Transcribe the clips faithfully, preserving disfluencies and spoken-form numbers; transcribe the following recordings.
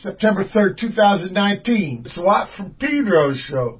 September third, two thousand nineteen. SWAT from Pedro show.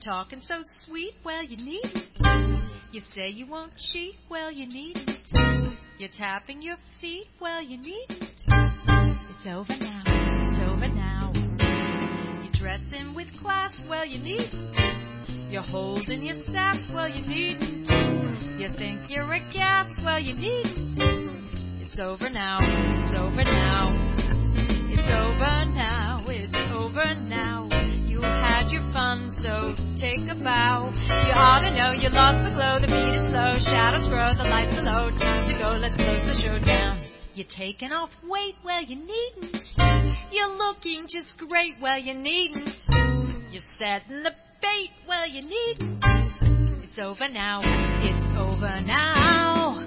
talking so sweet, well, you needn't. You say you won't cheat, well, you needn't. You're tapping your feet, well, you needn't. It's over now, it's over now. You're dressing with class, well, you needn't. You're holding your sass, well, you needn't. You think you're a gas, well, you needn't. It's over now, it's over now. It's over now, it's over now. You had your fun, so take a bow. You ought to know you lost the glow, the beat is low, shadows grow, the lights are low, time to go, let's close the show down. You're taking off weight, well, you needn't. You're looking just great, well, you needn't. You're setting the bait, well, you needn't. It's over now, it's over now.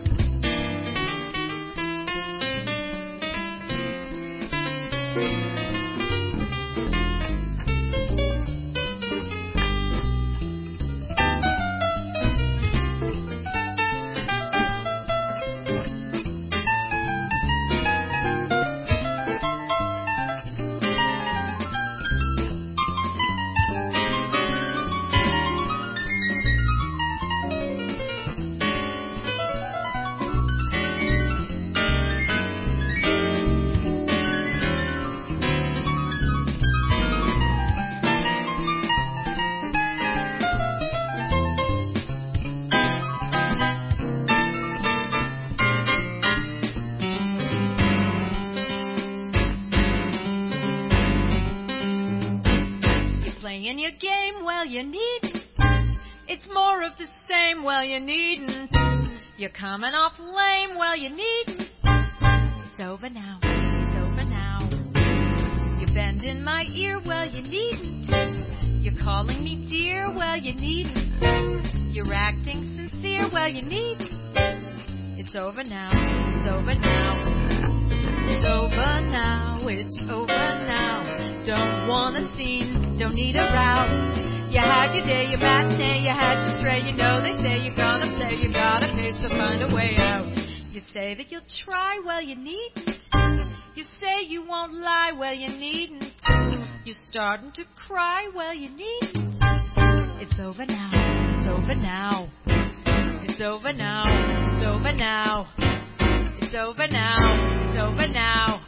Playing your game, well, you needn't. It's more of the same, well, you needn't. You're coming off lame, well, you needn't. It's over now, it's over now. You're bending my ear, well, you needn't. You're calling me dear, well, you needn't. You're acting sincere, well, you needn't. It's over now, it's over now. It's over now, it's over now. Don't want a scene, don't need a row. You had your day, your matinee, you had to stray. You know they say you're gonna play, you gotta pay, so find a way out. You say that you'll try, well, you needn't. You say you won't lie, well, you needn't. You're starting to cry, well, you needn't. It's over now, it's over now. It's over now, it's over now. It's over now, it's over now.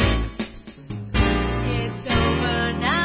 It's over now.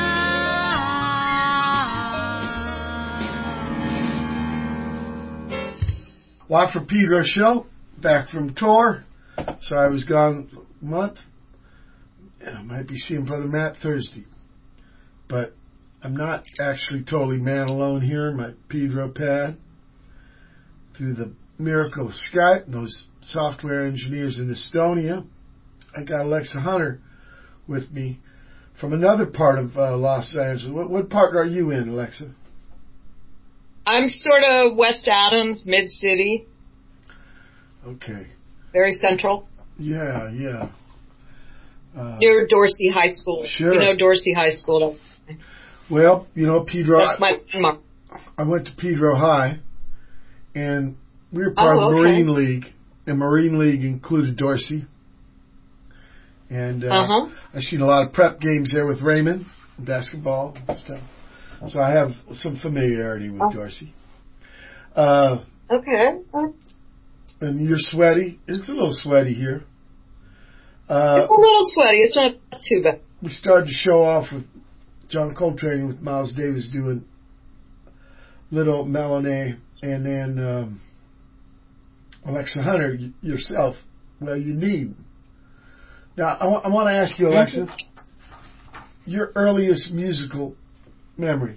Watt from Pedro show, back from tour. So I was gone a month. Yeah, I might be seeing Brother Matt Thursday. But I'm not actually totally man alone here in my Pedro pad. Through the miracle of Skype and those software engineers in Estonia, I got Alexa Hunter with me from another part of uh, Los Angeles. What, what part are you in, Alexa? I'm sort of West Adams, mid-city. Okay. Very central. Yeah, yeah. Uh, Near Dorsey High School. Sure. You know Dorsey High School. Well, you know, Pedro... That's my landmark. I went to Pedro High, and we were part Oh, of the okay. Marine League. And Marine League included Dorsey. And uh, Uh-huh. I've seen a lot of prep games there with Raymond, basketball and stuff. So I have some familiarity with Oh. Dorsey. Uh, Okay. and you're sweaty. It's a little sweaty here. Uh, It's a little sweaty. It's not too bad. we started to show off with John Coltrane with Miles Davis doing Little Melanie, and then um, Alexa Hunter, y- yourself. Well, you need. Now, I, w- I want to ask you, Alexa, your earliest musical memory.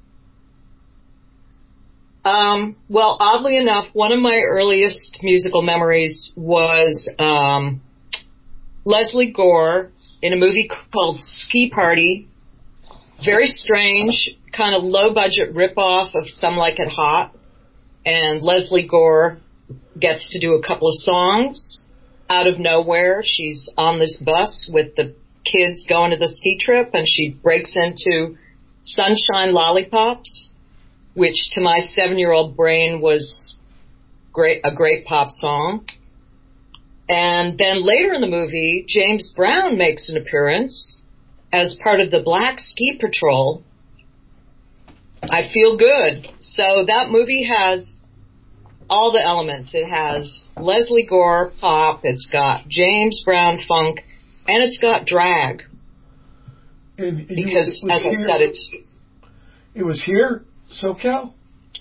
Um, well, oddly enough, one of my earliest musical memories was um, Leslie Gore in a movie called Ski Party. Very strange, kind of low-budget ripoff of Some Like It Hot. And Leslie Gore gets to do a couple of songs out of nowhere. She's on this bus with the kids going to the ski trip, and she breaks into Sunshine Lollipops, which to my seven-year-old brain was great, a great pop song. And then later in the movie, James Brown makes an appearance as part of the Black Ski Patrol. I feel good. So that movie has all the elements. It has Leslie Gore pop, it's got James Brown funk, and it's got drag. And, and because, you, as here, I said, it's... It was here, SoCal?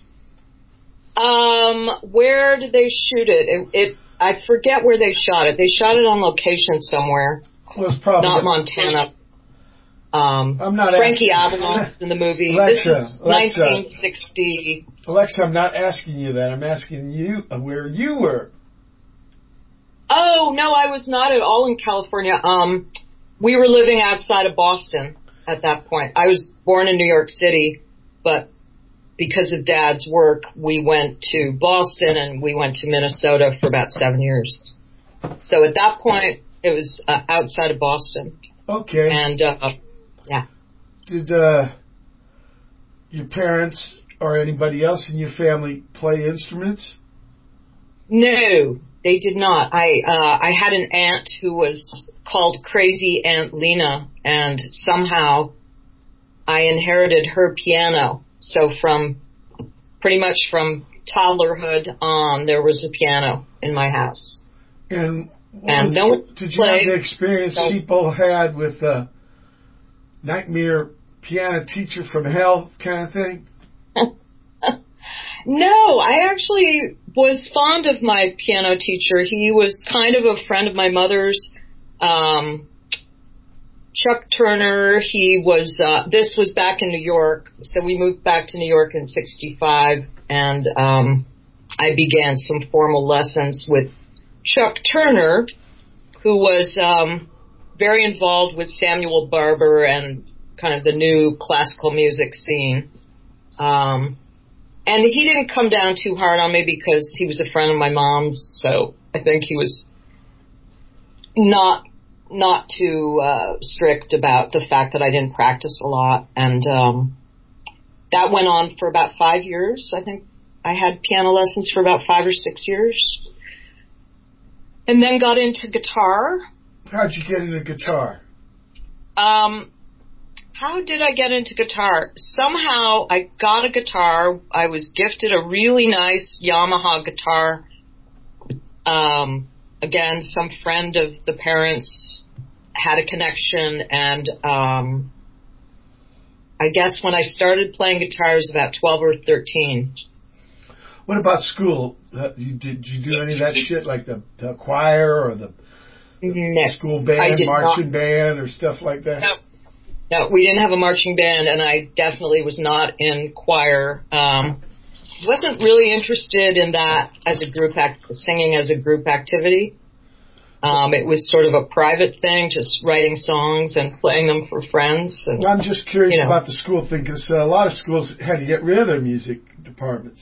Um, where did they shoot it? It, it? I forget where they shot it. They shot it on location somewhere. Well, it's probably not Montana. Um, I'm not Frankie asking. Avalon's in the movie. Alexa, this is Alexa, nineteen sixty. Alexa, I'm not asking you that. I'm asking you where you were. Oh, no, I was not at all in California. Um, we were living outside of Boston at that point. I was born in New York City, but because of Dad's work, we went to Boston and we went to Minnesota for about seven years. So at that point, it was uh, outside of Boston. Okay. And, uh, yeah. Did uh, your parents or anybody else in your family play instruments? No, they did not. I uh, I had an aunt who was called Crazy Aunt Lena, and somehow I inherited her piano. So from pretty much from toddlerhood on, there was a piano in my house. And, and was, no one did you played, have the experience so, people had with a nightmare piano teacher from hell kind of thing? No, I actually was fond of my piano teacher. He was kind of a friend of my mother's. Um, Chuck Turner, he was, uh, this was back in New York, so we moved back to New York in sixty-five, and um, I began some formal lessons with Chuck Turner, who was um, very involved with Samuel Barber and kind of the new classical music scene. Um, and he didn't come down too hard on me because he was a friend of my mom's, so I think he was not not too uh, strict about the fact that I didn't practice a lot. And um, that went on for about five years. I think I had piano lessons for about five or six years. And then got into guitar. How'd you get into guitar? Um, how did I get into guitar? Somehow I got a guitar. I was gifted a really nice Yamaha guitar. Um, again, some friend of the parents had a connection, and um, I guess when I started playing guitar, I was about twelve or thirteen. What about school? Uh, you, did you do any of that shit, like the, the choir or the, the no, school band, marching not. band, or stuff like that? No. No, we didn't have a marching band, and I definitely was not in choir. Um, wasn't really interested in that as a group act, singing as a group activity. Um, it was sort of a private thing, just writing songs and playing them for friends. And, I'm just curious you know. about the school thing, because uh, a lot of schools had to get rid of their music departments.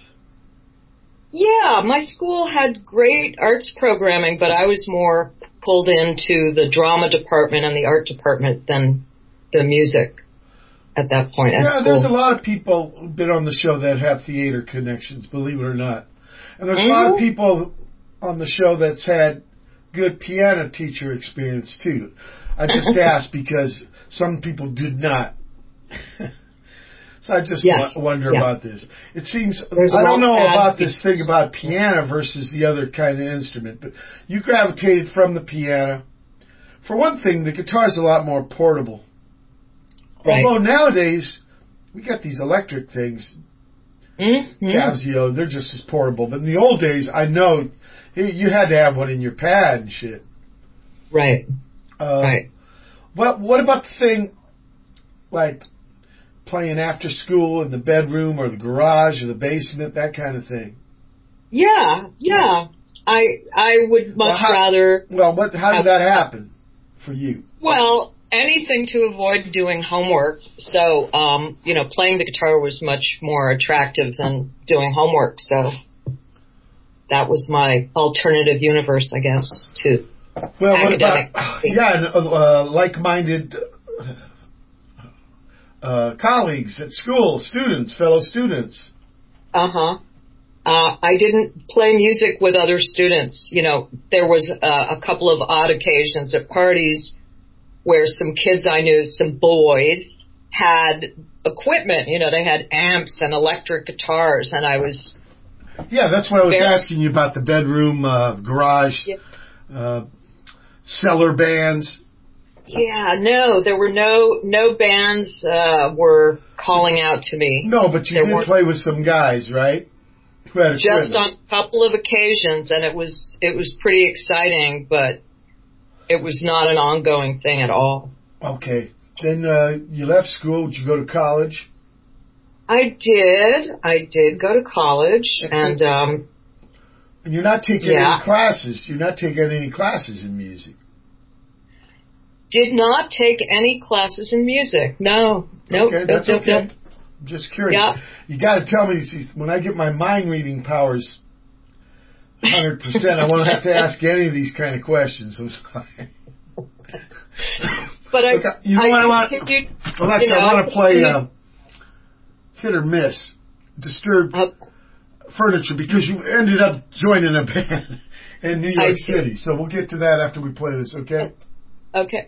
Yeah, my school had great arts programming, but I was more pulled into the drama department and the art department than the music at that point at yeah, school. there's a lot of people who've been on the show that have theater connections, believe it or not. And there's mm-hmm. a lot of people on the show that's had good piano teacher experience, too. I just asked because some people did not. So I just yes. w- wonder yeah. about this. It seems, There's I don't know about be- this thing about piano versus the other kind of instrument, but you gravitated from the piano. For one thing, the guitar's a lot more portable. Right. Although nowadays, we got these electric things, mm-hmm. Casio, they're just as portable. But in the old days, I know you had to have one in your pad and shit. Right. Uh, right. What, what about the thing, like, playing after school in the bedroom or the garage or the basement, that kind of thing? Yeah, yeah. I I would much well, how, rather... Well, what, how did that happen for you? Well, anything to avoid doing homework. So, um, you know, playing the guitar was much more attractive than doing homework. So that was my alternative universe, I guess, to well, academic. What about, yeah, and, uh, like-minded uh, colleagues at school, students, fellow students. Uh-huh. Uh, I didn't play music with other students. You know, there was uh, a couple of odd occasions at parties where some kids I knew, some boys, had equipment. You know, they had amps and electric guitars, and I was... Yeah, that's why I was very, asking you about the bedroom, uh, garage, yeah. uh, cellar bands. Yeah, no, there were no no bands uh, were calling out to me. No, but you there did play with some guys, right? Who had just equipment. on a couple of occasions, and it was it was pretty exciting, but it was not an ongoing thing at all. Okay. Then uh, you left school. Did you go to college? I did. I did go to college, and um, and you're not taking yeah. any classes. You're not taking any classes in music. Did not take any classes in music. No. Nope. Okay, nope, that's nope, okay. nope. I'm just curious. Yeah. You got to tell me, see, when I get my mind reading powers one hundred percent, I won't have to ask any of these kind of questions. I'm sorry. But I, Look, you know I what I want? continued, Well, actually, you know, I want to I play uh, hit or miss, disturbed uh, furniture, because you ended up joining a band in New York I City. So we'll get to that after we play this. Okay. Okay.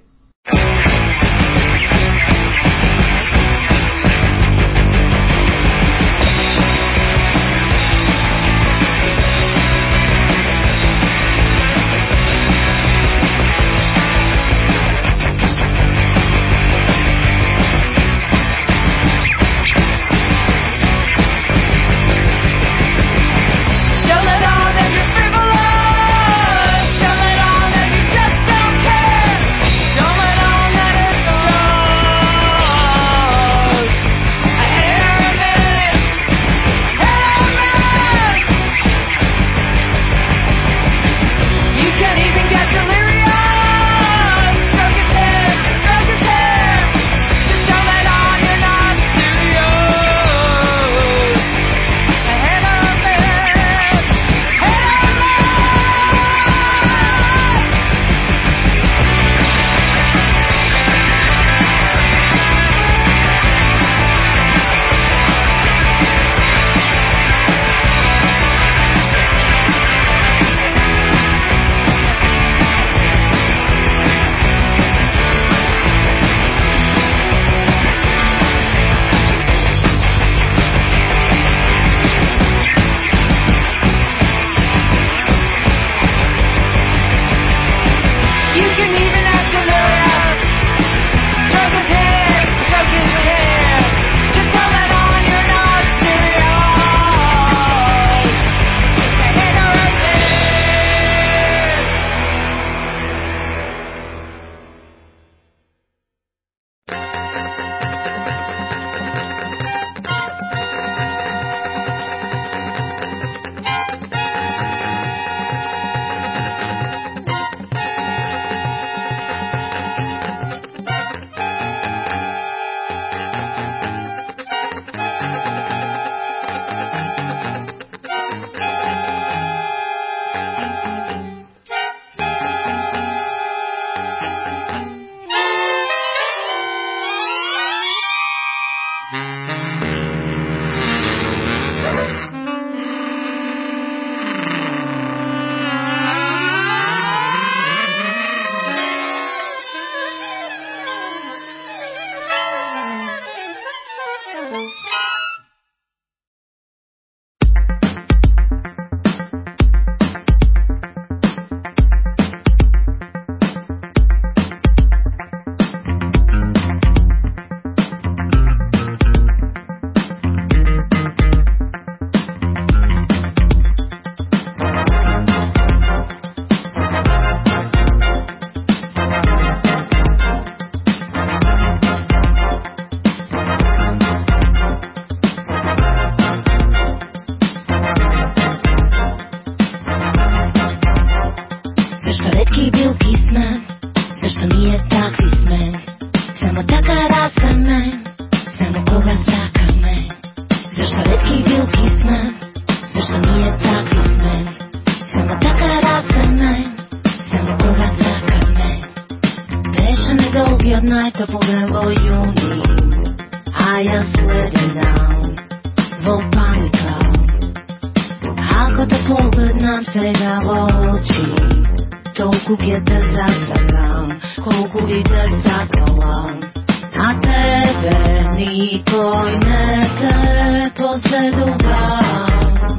Kogu i te sakałam na tebe. nikoj ne te posledoval,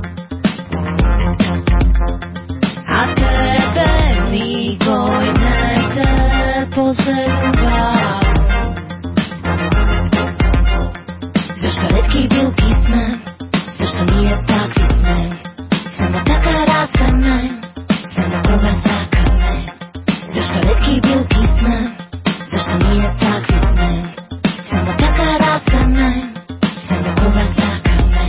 a tebe nikoj ne te posledoval. Zašto retki bilki sme, zašto nije takvi sme, samo taka rasa me, samo koga saka me. Zašto retki bilki sme, zašto nije takvi sme, samo taka rasa me, samo koga saka me.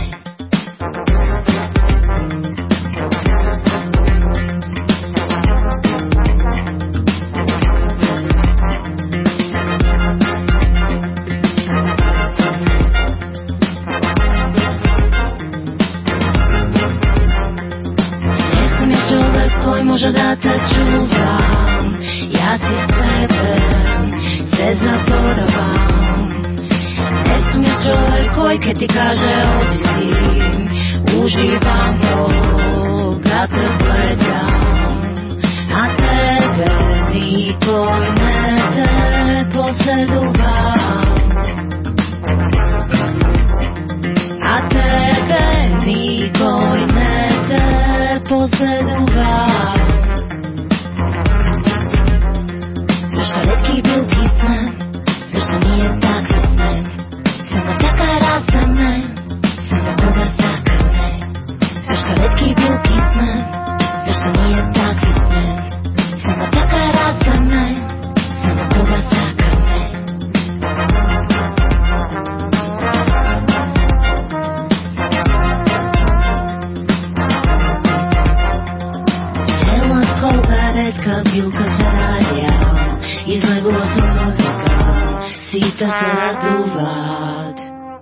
Jesam ja čovek koji može da te čuvam, ja ti sebe sve zaboravam. Jesam ja čovek koji kad ti kaže odi si, uživam koga te gledam, a tebe nikoj ne te posledoval, a tebe nikoj ne te posledoval. Zašto retki bilki sme, zašto nije takvi sme, samo taka rasa me, samo koga saka me. Zašto retki bilki sme, zašto nije takvi sme, samo taka rasa me, samo koga saka me. Evo koga retka bilka zaradja, izlegla sam muzika, sita se raduvat.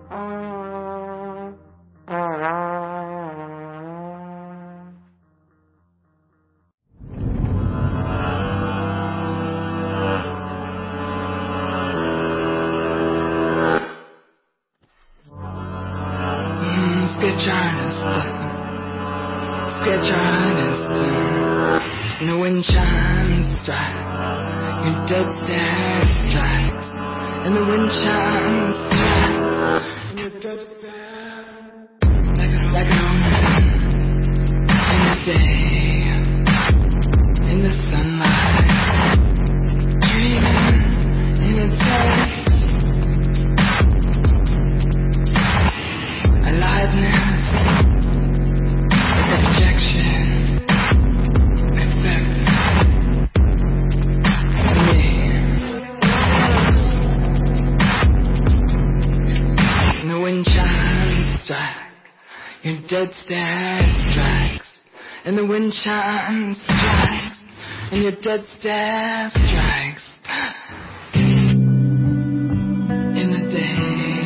Sketch artist, sketch artist, and the wind chimes strike, your dead stare strikes, and the wind chimes strikes, and your dead stare, like a like an omen in the day, in the sunlight, dreaming in a day. Aliveness, objection, effect, me. And the wind chimes strike, your dead stare strikes. And the wind chimes strikes, and your dead stare strikes. In the day.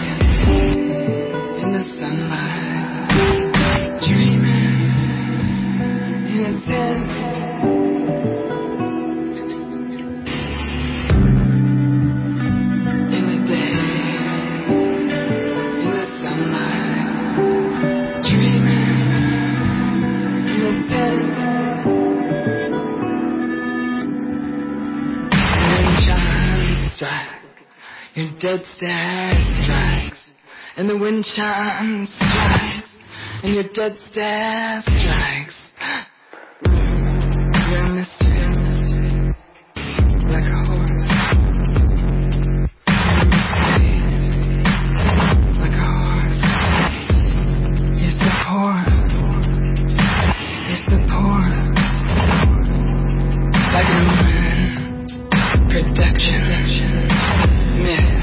Your dead stare strikes, and the wind chimes strikes, and your dead stare strikes. You're a mystery, like a horse. You're a mystery, like a horse. You support, you support, like a woman. Production, myth.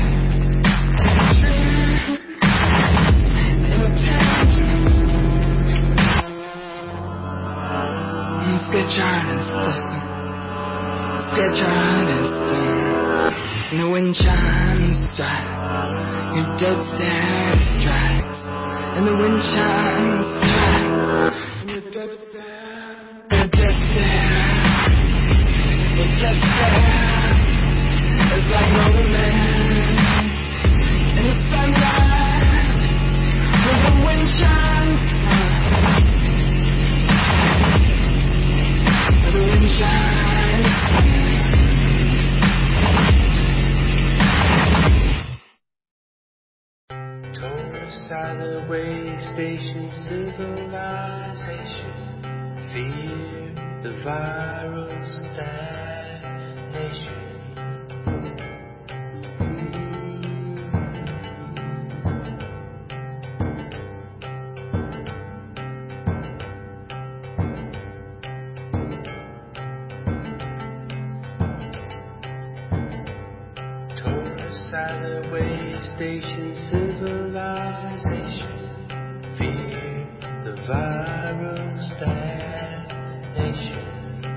Sketch artist, sketch artist, and the wind chimes strike, your dead stare strikes, and the wind chimes strikes, and your dead stare, your dead stare, your dead stare, is like an old man in the sunlight, with the wind chimes strike. The wind chimes. Outside the way station civilization, fear the viral stagnation. Outside the way station civilization, fear the viral stagnation.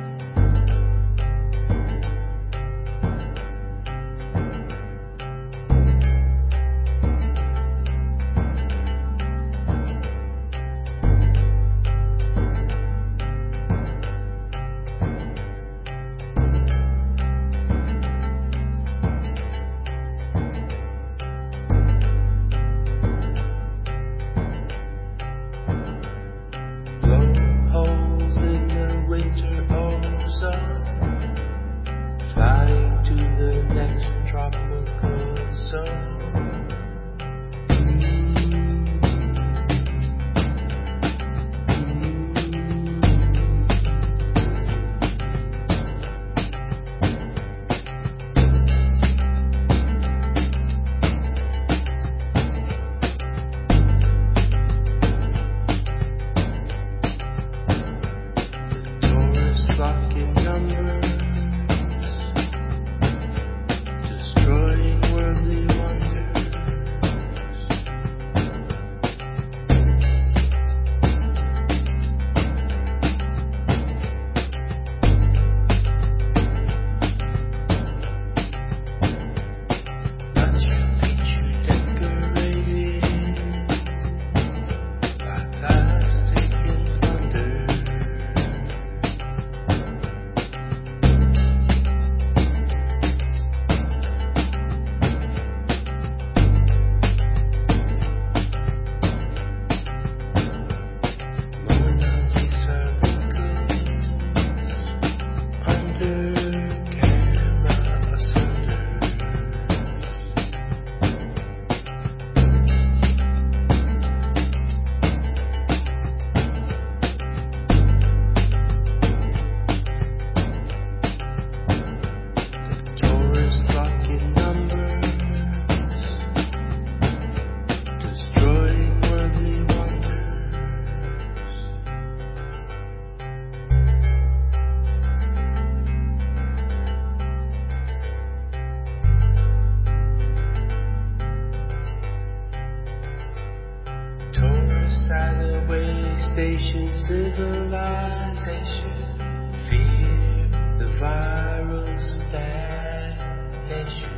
Station civilization, fear the viral stagnation.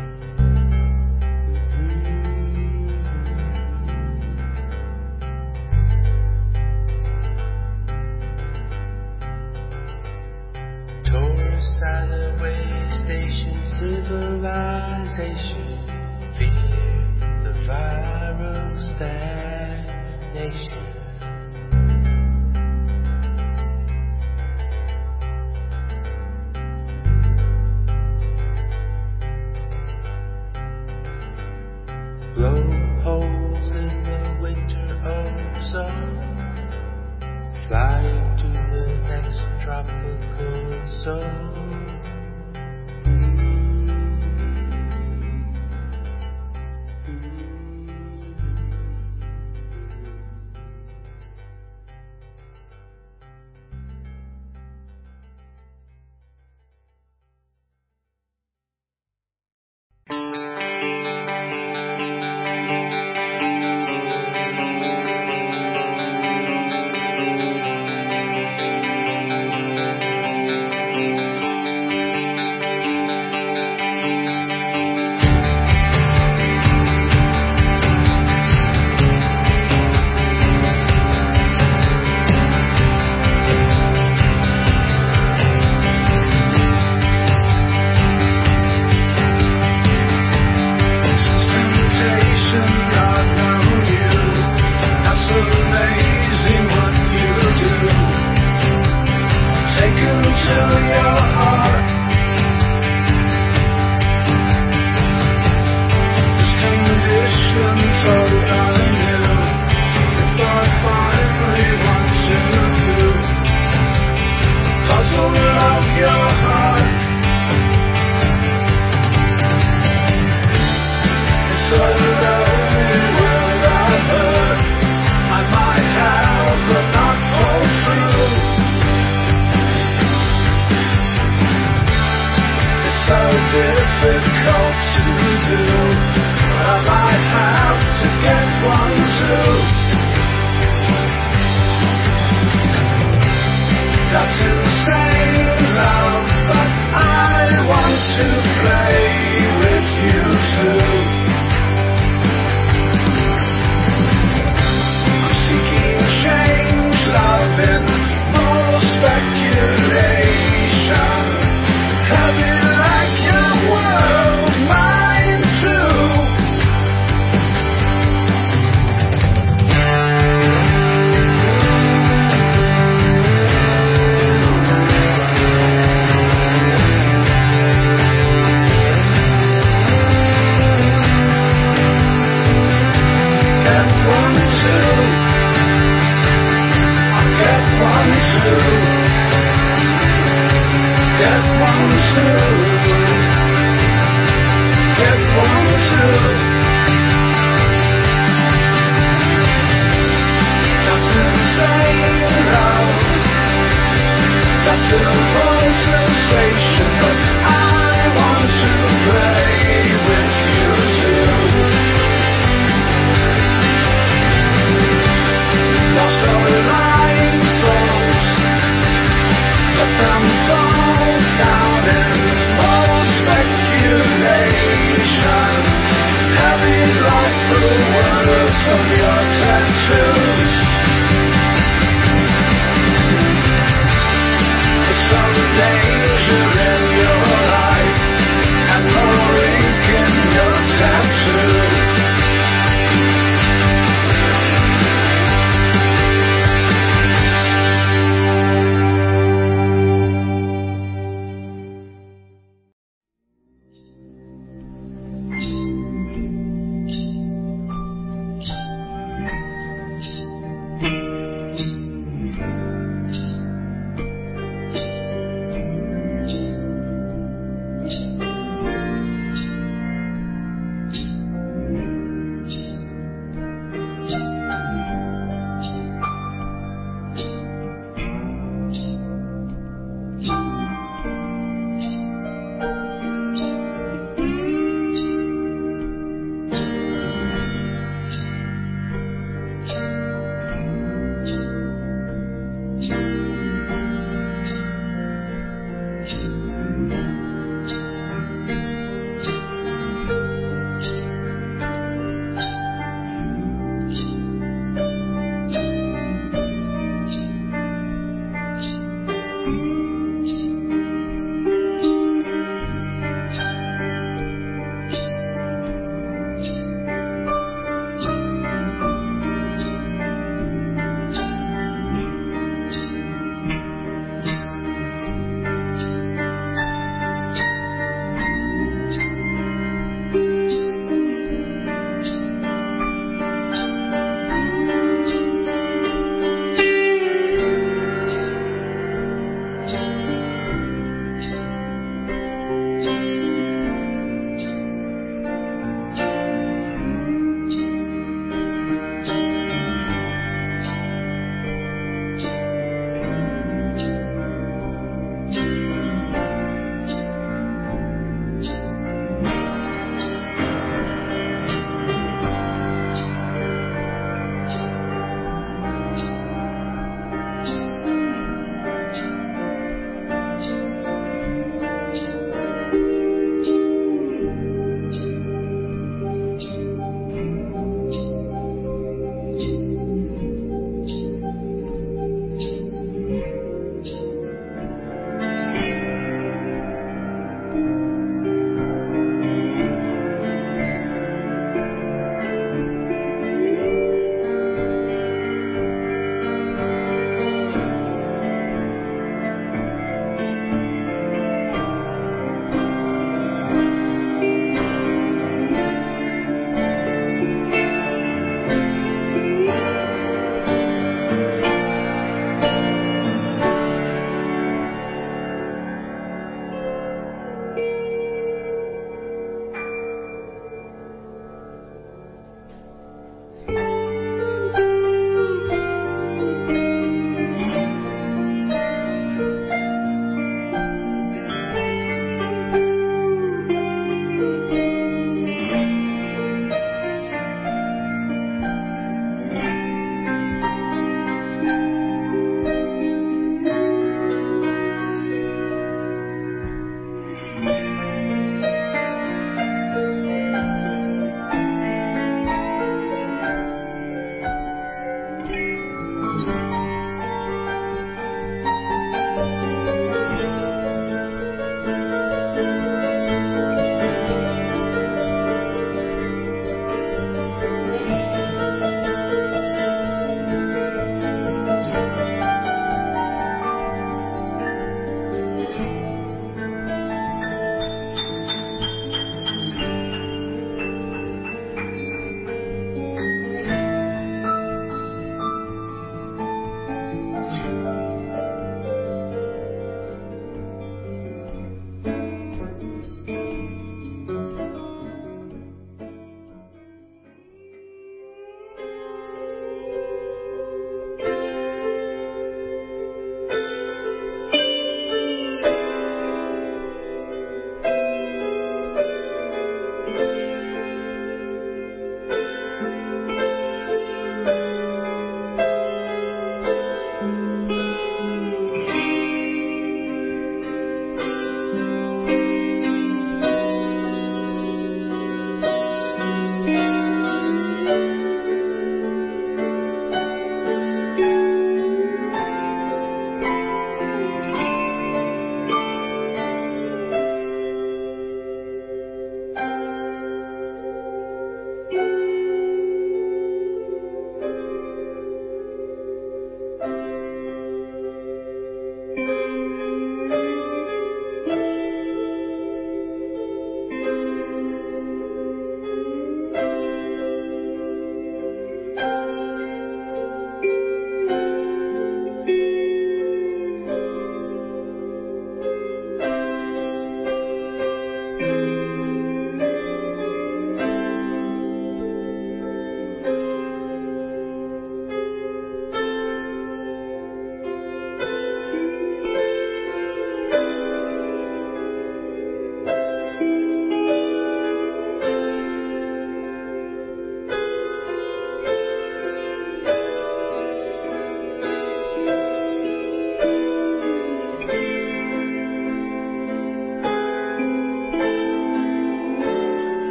Taurus side of the way station civilization, fear the viral stagnation. Blowholes in the winter ozone, flying to the next tropical zone.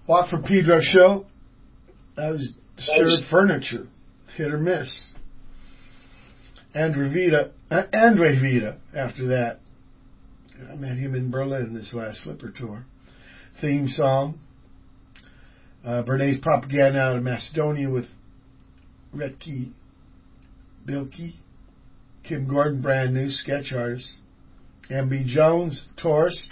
Watt from Pedro show. That was Disturbed Furniture. Hit or miss. Andre Vita, uh, Andre Vita after that. I met him in Berlin this last Flipper tour. Theme song. Uh, Bernays Propaganda out of Macedonia with Retki Bilki. Kim Gordon, brand new sketch artist. M B Jones, Taurus.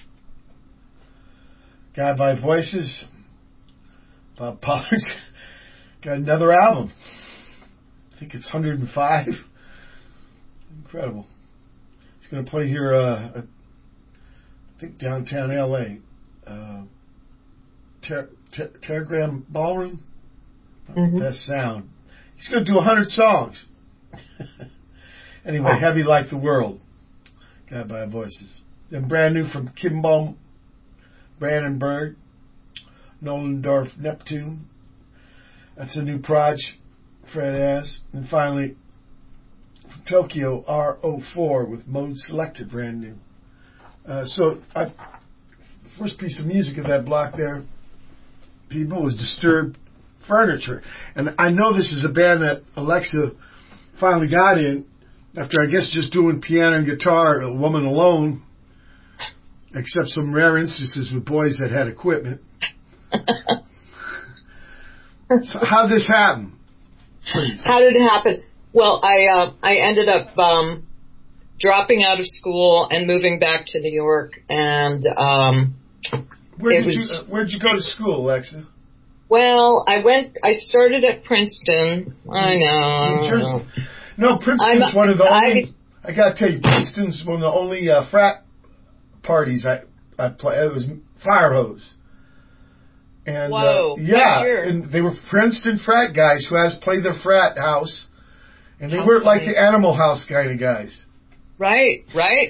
Guy by Voices. Bob Pollard's got another album. I think it's one hundred five. Incredible. He's going to play here, uh, at, I think downtown L A. Uh, Ter- Ter- Telegram Ballroom. Mm-hmm. Best sound. He's going to do one hundred songs. Anyway, oh. Heavy Like the World. Guy by Voices. Then brand new from Kimball Brandenburg. Nolendorf Neptune. That's a new project Fred has. And finally, from Tokyo, R O four with Mode Selected, brand new. Uh, so, I, first piece of music of that block there, people, was Disturbed Furniture. And I know this is a band that Alexa finally got in after, I guess, just doing piano and guitar, A Woman Alone, except some rare instances with boys that had equipment. So how did this happen? Please. How did it happen? Well, I uh, I ended up um, dropping out of school and moving back to New York, and um, where did was, you uh, where'd you go to school, Alexa? Well, I went. I started at Princeton. I know. New Jersey. No, Princeton's I'm, one of the only. I, I gotta tell you, Princeton's one of the only uh, frat parties I I play. It was Fire Hose. And Whoa, uh, yeah, and they were Princeton frat guys who had us play their frat house, and they How weren't funny. Like the Animal House kind of guys. Right, right.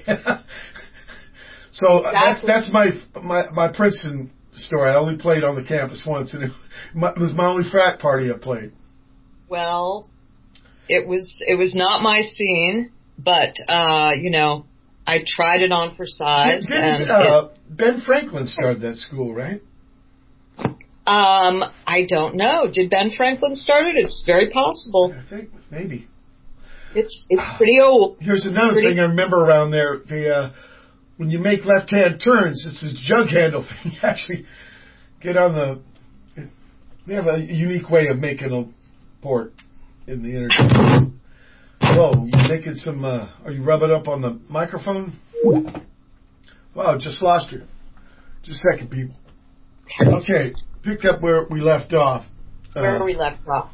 So exactly. that's that's my my my Princeton story. I only played on the campus once, and it, it was my only frat party I played. Well, it was it was not my scene, but uh, you know, I tried it on for size. Did, and uh, it, Ben Franklin started that school, right? Um, I don't know. Did Ben Franklin start it? It's very possible. I think maybe. It's it's pretty old. Here's another pretty thing I remember around there. The uh, when you make left-hand turns, it's this jug handle thing. You actually get on the. They have a unique way of making a port in the interchange. Whoa, you making some? Uh, are you rubbing up on the microphone? Wow, just lost her. Just a second, people. Okay. Pick up where we left off. Where uh, we left off.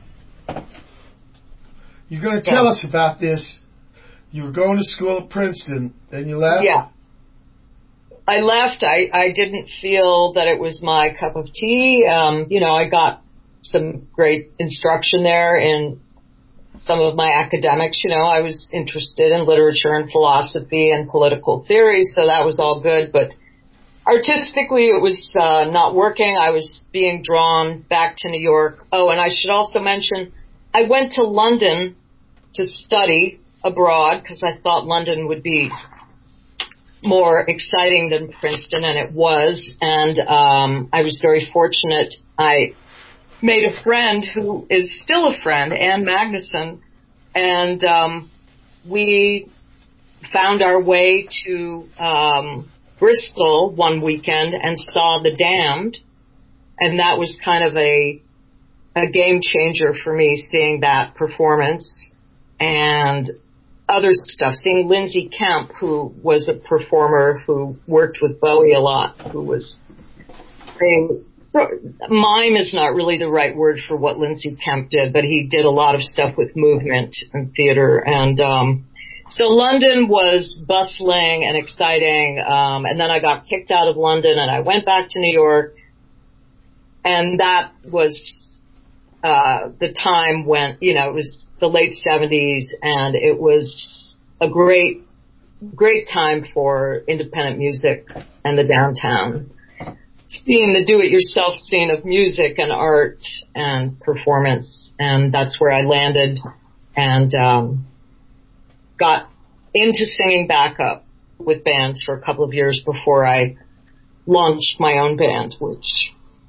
You're going to tell yeah. us about this. You were going to school at Princeton, then you left? Yeah. I left. I, I didn't feel that it was my cup of tea. Um, you know, I got some great instruction there in some of my academics. You know, I was interested in literature and philosophy and political theory, so that was all good, but artistically, it was uh, not working. I was being drawn back to New York. Oh, and I should also mention, I went to London to study abroad because I thought London would be more exciting than Princeton, and it was. And um, I was very fortunate. I made a friend who is still a friend, Anne Magnuson, and um, we found our way to Um, Bristol one weekend and saw The Damned, and that was kind of a a game changer for me, seeing that performance and other stuff, seeing Lindsay Kemp, who was a performer who worked with Bowie a lot, who was a, mime is not really the right word for what Lindsay Kemp did, but he did a lot of stuff with movement and theater, and um so London was bustling and exciting, um, and then I got kicked out of London, and I went back to New York, and that was uh, the time when, you know, it was the late seventies, and it was a great, great time for independent music and the downtown. Being the do-it-yourself scene of music and art and performance, and that's where I landed, and um got into singing backup with bands for a couple of years before I launched my own band, which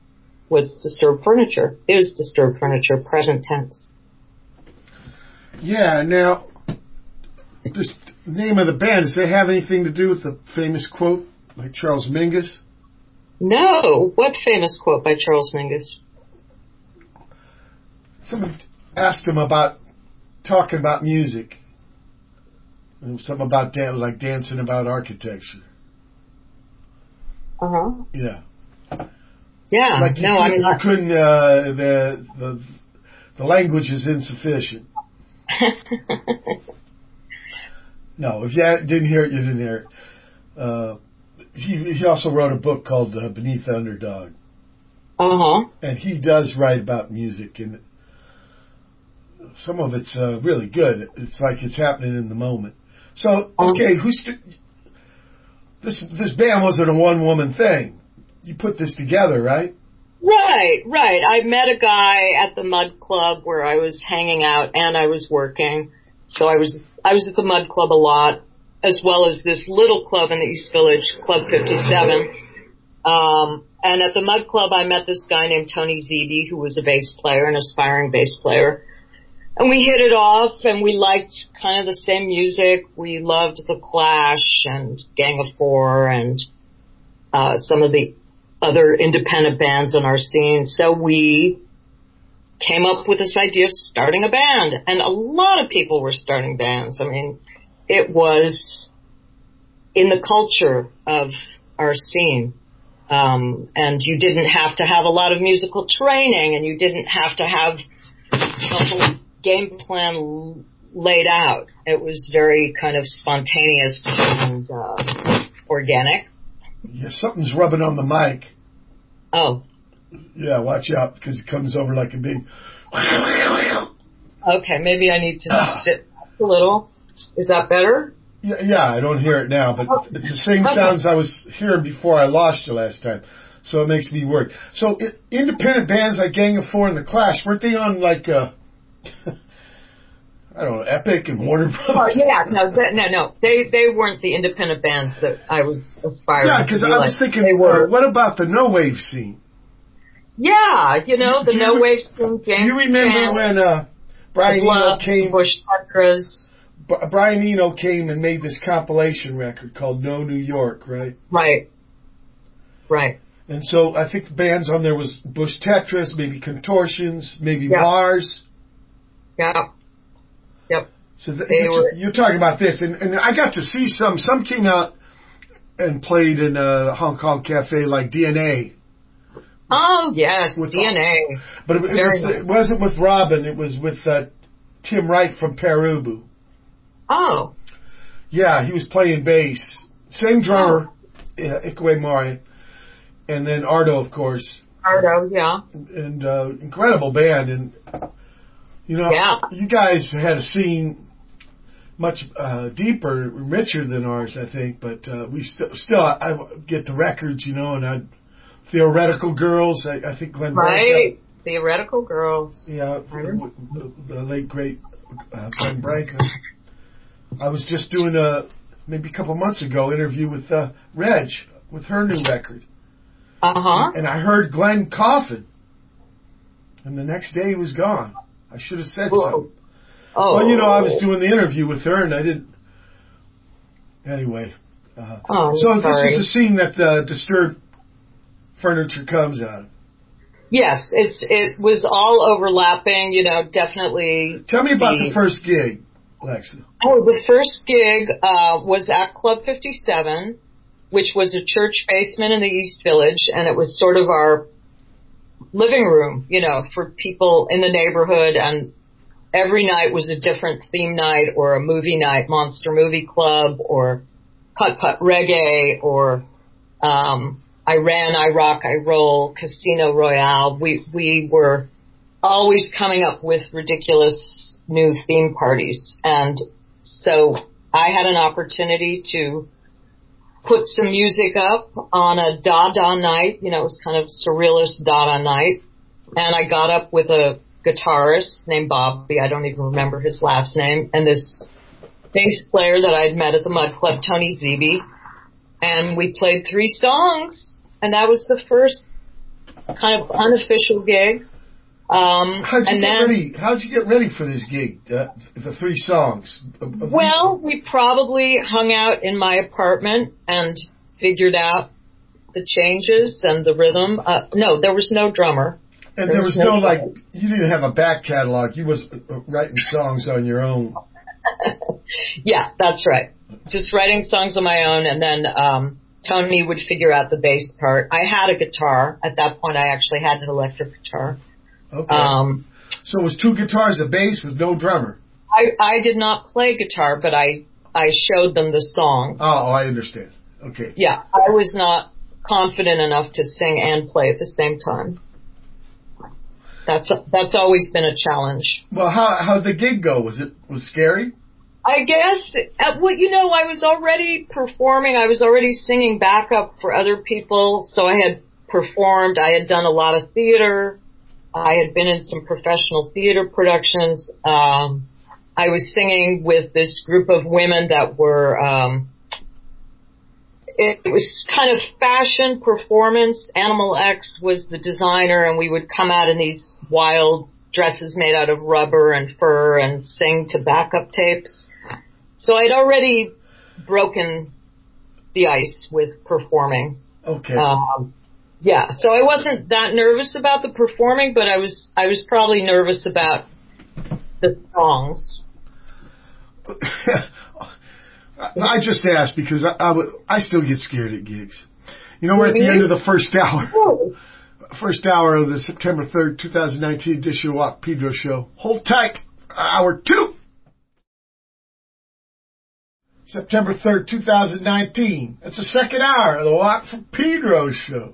was Disturbed Furniture, is Disturbed Furniture, present tense. Yeah, now, this name of the band, does that have anything to do with the famous quote by Charles Mingus? No. What famous quote by Charles Mingus? Someone asked him about talking about music. Something about dan- like dancing about architecture. Uh-huh. Yeah. Yeah, Like you no, couldn't, I'm not. you couldn't uh, the, the, the language is insufficient. No, if you didn't hear it, you didn't hear it. Uh, he he also wrote a book called uh, Beneath the Underdog. Uh-huh. And he does write about music, and some of it's uh, really good. It's like it's happening in the moment. So, okay, who's this? This band wasn't a one woman thing. You put this together, right? Right, right. I met a guy at the Mud Club where I was hanging out and I was working. So I was I was at the Mud Club a lot, as well as this little club in the East Village, Club fifty-seven. Um, and at the Mud Club, I met this guy named Tony Zeeby, who was a bass player, an aspiring bass player. And we hit it off, and we liked kind of the same music. We loved The Clash and Gang of Four and uh, some of the other independent bands in our scene. So we came up with this idea of starting a band. And a lot of people were starting bands. I mean, it was in the culture of our scene. Um, and you didn't have to have a lot of musical training, and you didn't have to have a whole game plan l- laid out. It was very kind of spontaneous and uh, organic. Yeah, something's rubbing on the mic. Oh. Yeah, watch out, because it comes over like a big... Okay, maybe I need to sit a little. Is that better? Yeah, yeah, I don't hear it now, but it's the same sounds I was hearing before I lost you last time. So it makes me worried. So it, independent bands like Gang of Four and The Clash, weren't they on like, uh, I don't know, Epic and Warner Brothers? Oh, yeah, no, that, no, no. They they weren't the independent bands that I was aspiring to. Yeah, because be I like. was thinking, They were, uh, what about the no wave scene? Yeah, you know, the Do no you, wave scene. James you remember Chan, when uh, Brian Eno came? Bush Tetras. B- Brian Eno came and made this compilation record called No New York, right? Right. Right. And so I think the bands on there was Bush Tetras, maybe Contortions, maybe Yeah. Mars. Yeah. Yep. So th- They you're, were- you're talking about this, and, and I got to see some. Some came out and played in a Hong Kong cafe like D N A. Oh, yes, With D N A. But it, it, was, it wasn't with Robin. It was with uh, Tim Wright from Perubu. Oh. Yeah, he was playing bass. Same drummer, oh. uh, Ikwe Mari. And then Ardo, of course. Ardo, yeah. And uh, incredible band. And, you know, yeah. you guys had a scene much uh, deeper, richer than ours, I think. But uh, we st- still, I, I get the records, you know, and I'd Theoretical Girls, I, I think Glenn Right, Branca. Theoretical Girls. Yeah, the, the, the late, great uh, Glenn Branca. I was just doing a, maybe a couple months ago, interview with uh, Reg, with her new record. Uh-huh. And, and I heard Glenn coughing. And the next day he was gone. I should have said Whoa. something. Oh. Well, you know, I was doing the interview with her and I didn't. Anyway. Uh, oh, so sorry. this is the scene that uh, Disturbed Furniture comes out of. Yes, it's it was all overlapping, you know, definitely. Tell me about the, the first gig, Alexa. Oh, the first gig uh, was at Club fifty-seven, which was a church basement in the East Village, and it was sort of our living room, you know, for people in the neighborhood, and every night was a different theme night or a movie night, Monster Movie Club or Putt Putt Reggae or um, I Ran, I Rock, I Roll, Casino Royale. We we were always coming up with ridiculous new theme parties. And so I had an opportunity to put some music up on a Dada night. You know, it was kind of surrealist Dada night. And I got up with a guitarist named Bobby. I don't even remember his last name. And this bass player that I'd met at the Mud Club, Tony Zeeby. And we played three songs. And that was the first kind of unofficial gig. Um, how'd you and get then, ready? How'd you get ready for this gig? Uh, the three songs. Well, we probably hung out in my apartment and figured out the changes and the rhythm. Uh, no, there was no drummer. And there, there was, was no, no like, you didn't have a back catalog. You was writing songs on your own. Yeah, that's right. Just writing songs on my own, and then um, Tony would figure out the bass part. I had a guitar. At that point, I actually had an electric guitar. Okay. Um, so it was two guitars, a bass with no drummer. I, I did not play guitar, but I, I showed them the song. Oh, I understand. Okay. Yeah, I was not confident enough to sing and play at the same time. That's that's always been a challenge. Well, how how'd the gig go? Was it was scary? I guess, uh, well, you know, I was already performing. I was already singing backup for other people, so I had performed. I had done a lot of theater. I had been in some professional theater productions. Um, I was singing with this group of women that were, um, it, it was kind of fashion performance. Animal X was the designer, and we would come out in these wild dresses made out of rubber and fur and sing to backup tapes. So I'd already broken the ice with performing. Okay. Um, Yeah, so I wasn't that nervous about the performing, but I was I was probably nervous about the songs. I just asked because I, I, would, I still get scared at gigs. You know, we're at the end of the first hour. First hour of the September third, twenty nineteen edition of Walk Pedro Show. Hold tight, hour two. September third, twenty nineteen. That's the second hour of the Walk from Pedro Show.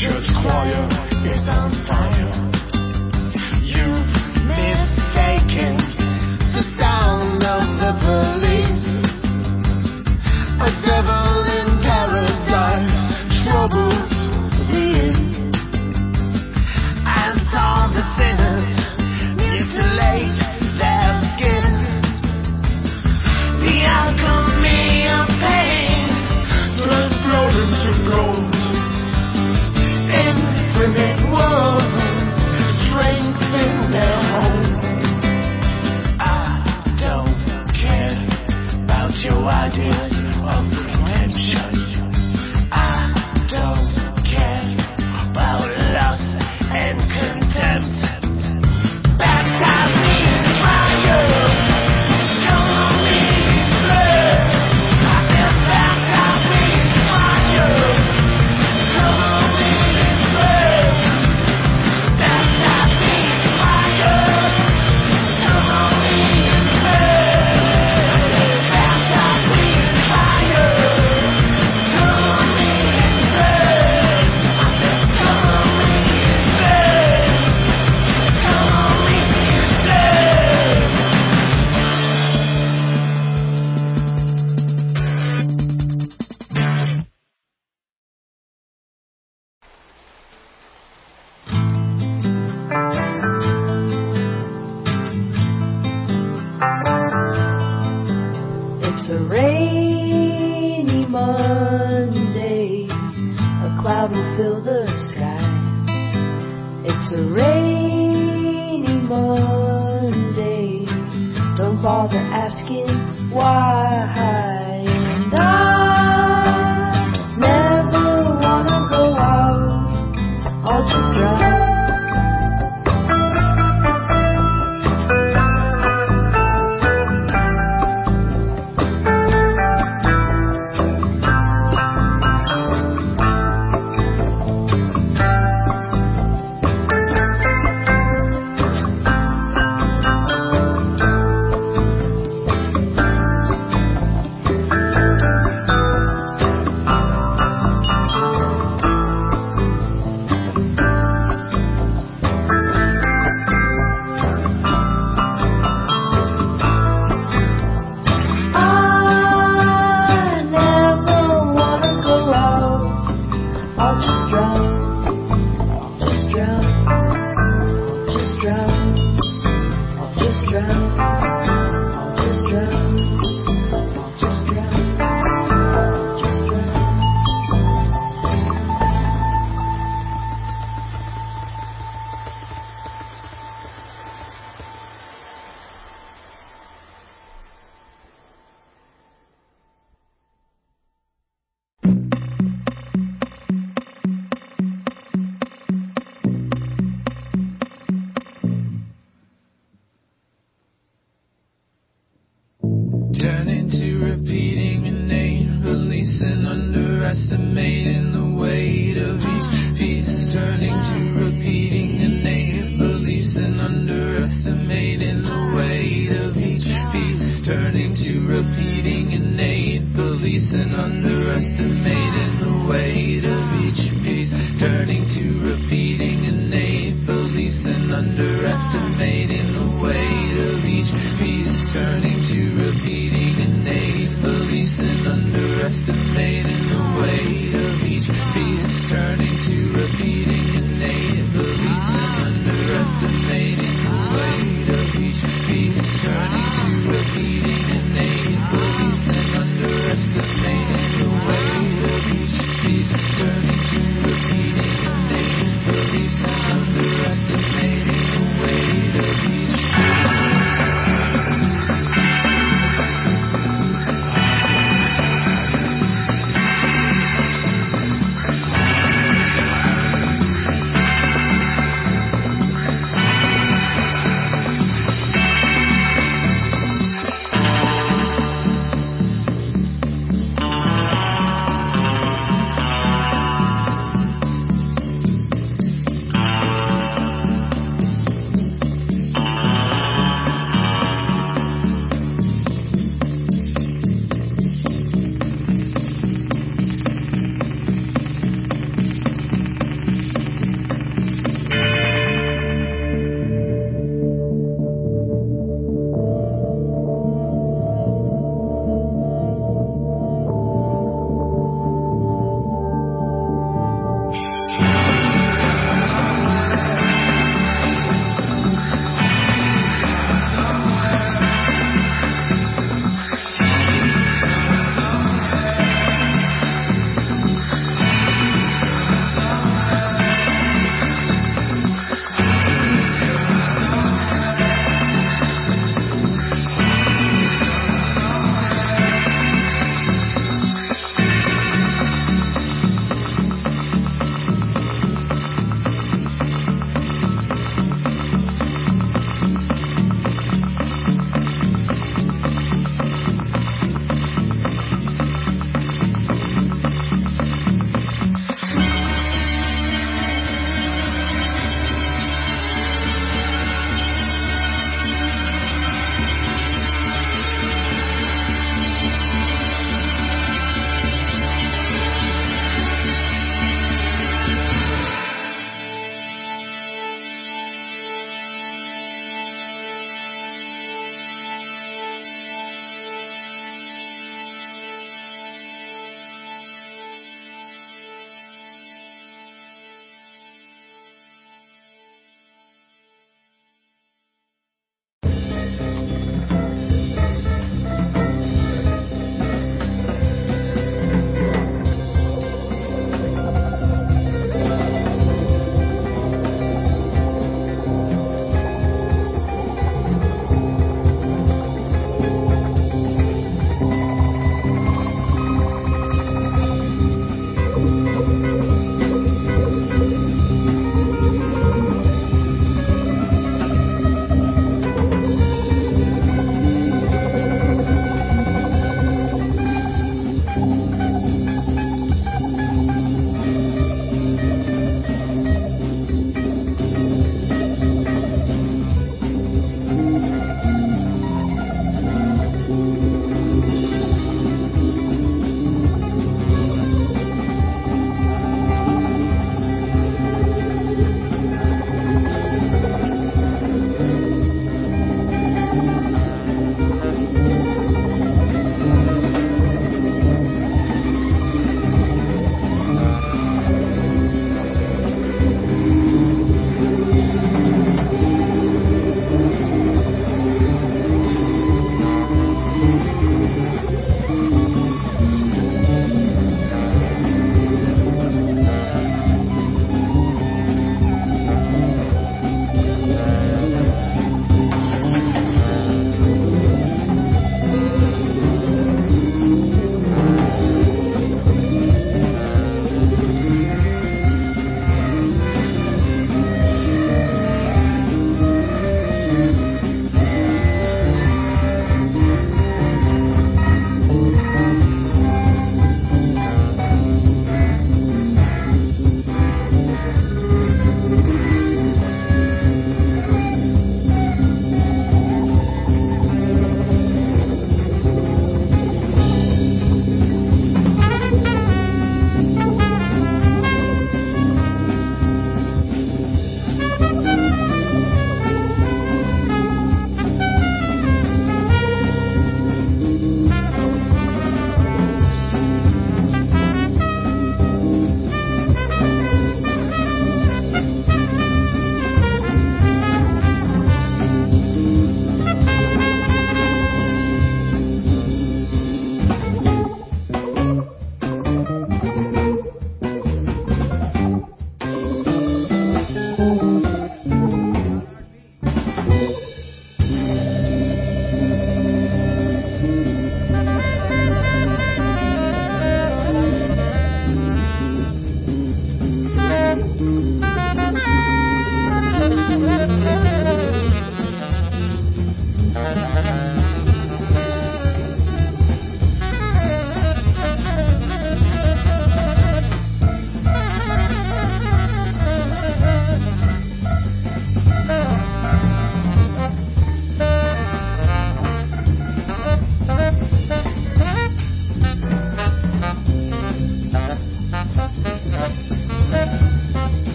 church choir is on fire. You've mistaken the sound of the police. A devil in paradise troubles the inn, and all the sinners mutilate their skin. The alchemy of pain turns blood into gold. Infinite worlds strengthen their hold. I don't care about your ideas of redemption. I don't care about lust and contempt. Baptize me in fire, cover me in blood. I said baptize me in fire, cover me in blood. Baptize me in fire, cover me in blood. Baptize me in fire, cover me in blood. I said cover me in blood, cover me in blood. It's a rainy Monday, a cloud will fill the sky. It's a rainy Monday, don't bother asking why. And I never wanna go out, I'll just drive. I never wanna go out, I'll just drown, I'll just drown, I'll just drown, I'll just drown, I'll just drown, I'll just drown, I'll just drown.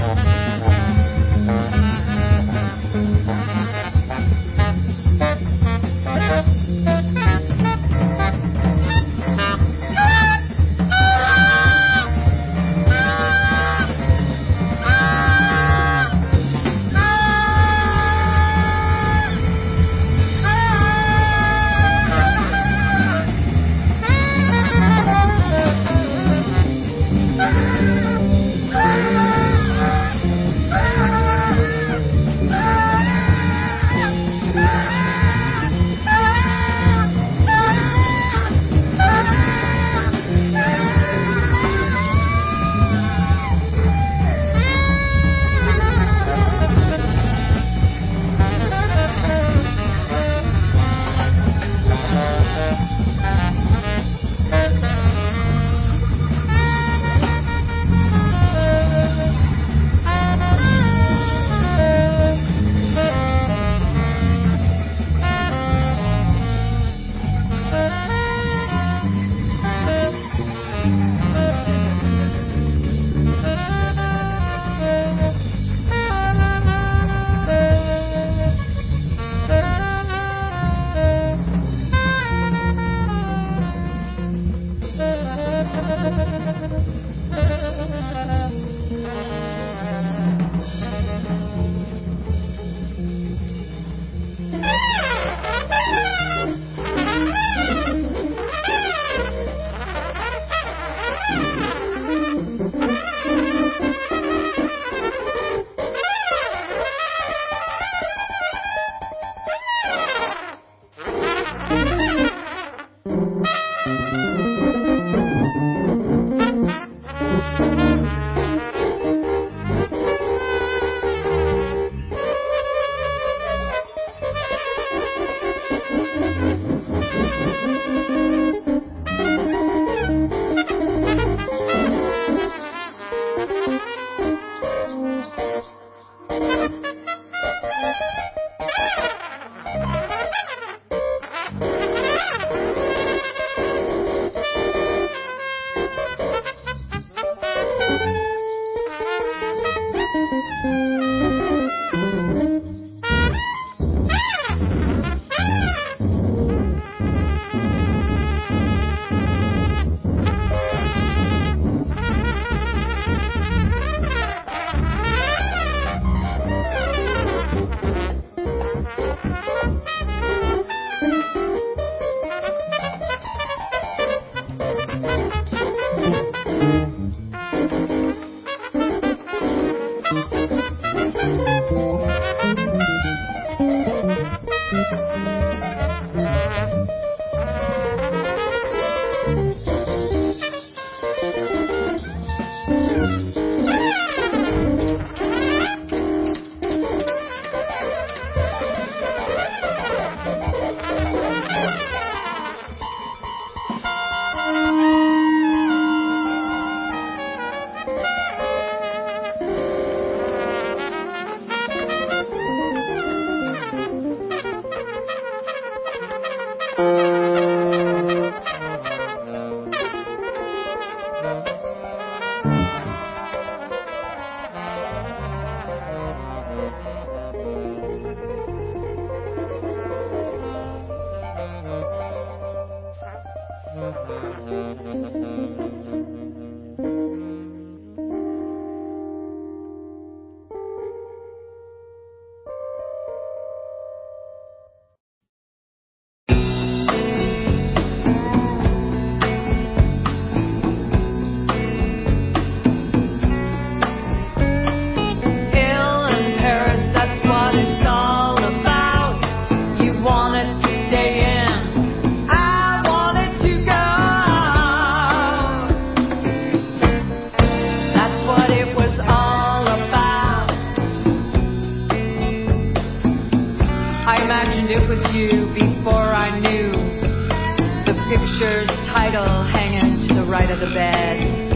picture's title hanging to the right of the bed.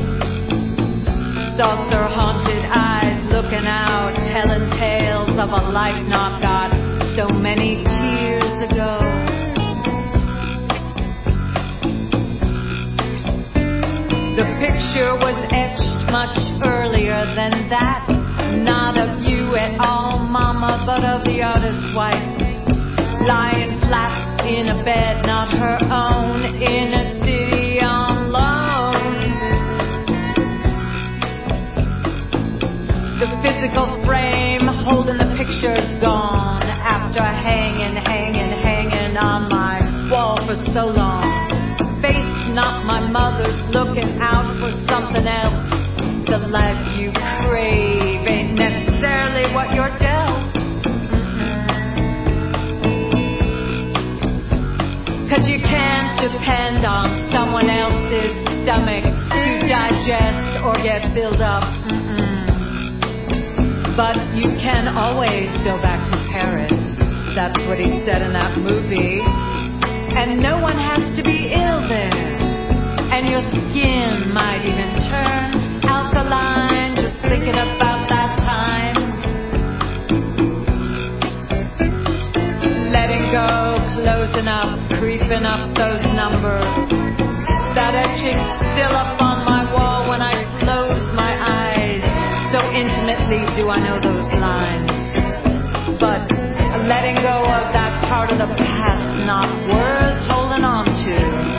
Saucer-haunted eyes looking out, telling tales of a life not got so many tears ago. The picture was etched much earlier than that. wife, lying flat in a bed not her own, in a city on loan. The physical frame holding the picture's gone, after hanging, hanging, hanging on my wall for so long. Face not my mother's, looking out for something else. The life you crave ain't necessarily what you're dealt. Cause you can't depend on someone else's stomach to digest or get filled up. Mm-mm. But you can always go back to Paris. That's what he said in that movie. And no one has to be ill there. And your skin might even turn alkaline just thinking about that time. Letting go, closing up, creeping up those numbers. That etching's still up on my wall when I close my eyes. So intimately do I know those lines. But letting go of that part of the past not worth holding on to.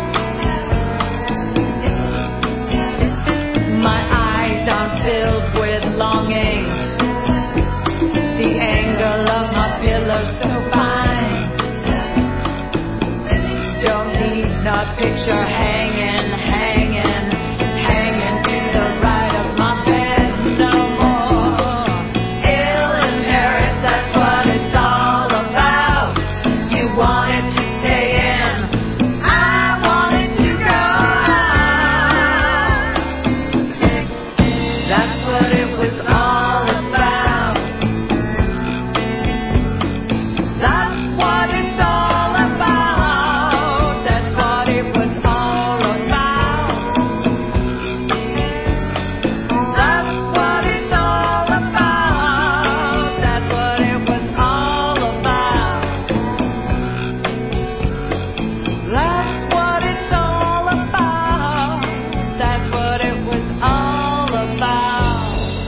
My eyes aren't filled with longing. The angle of my pillow's so fine. Don't need no picture hanging, hanging, hanging to the right of my bed no more. Ill in Paris, that's what it's all about. You wanted to stay in, I wanted to go out. That's what it was all about. That's what it's all about. That's what it was all about. That's what it's all about. That's what it was all about. That's what it's all about. That's what it was all about.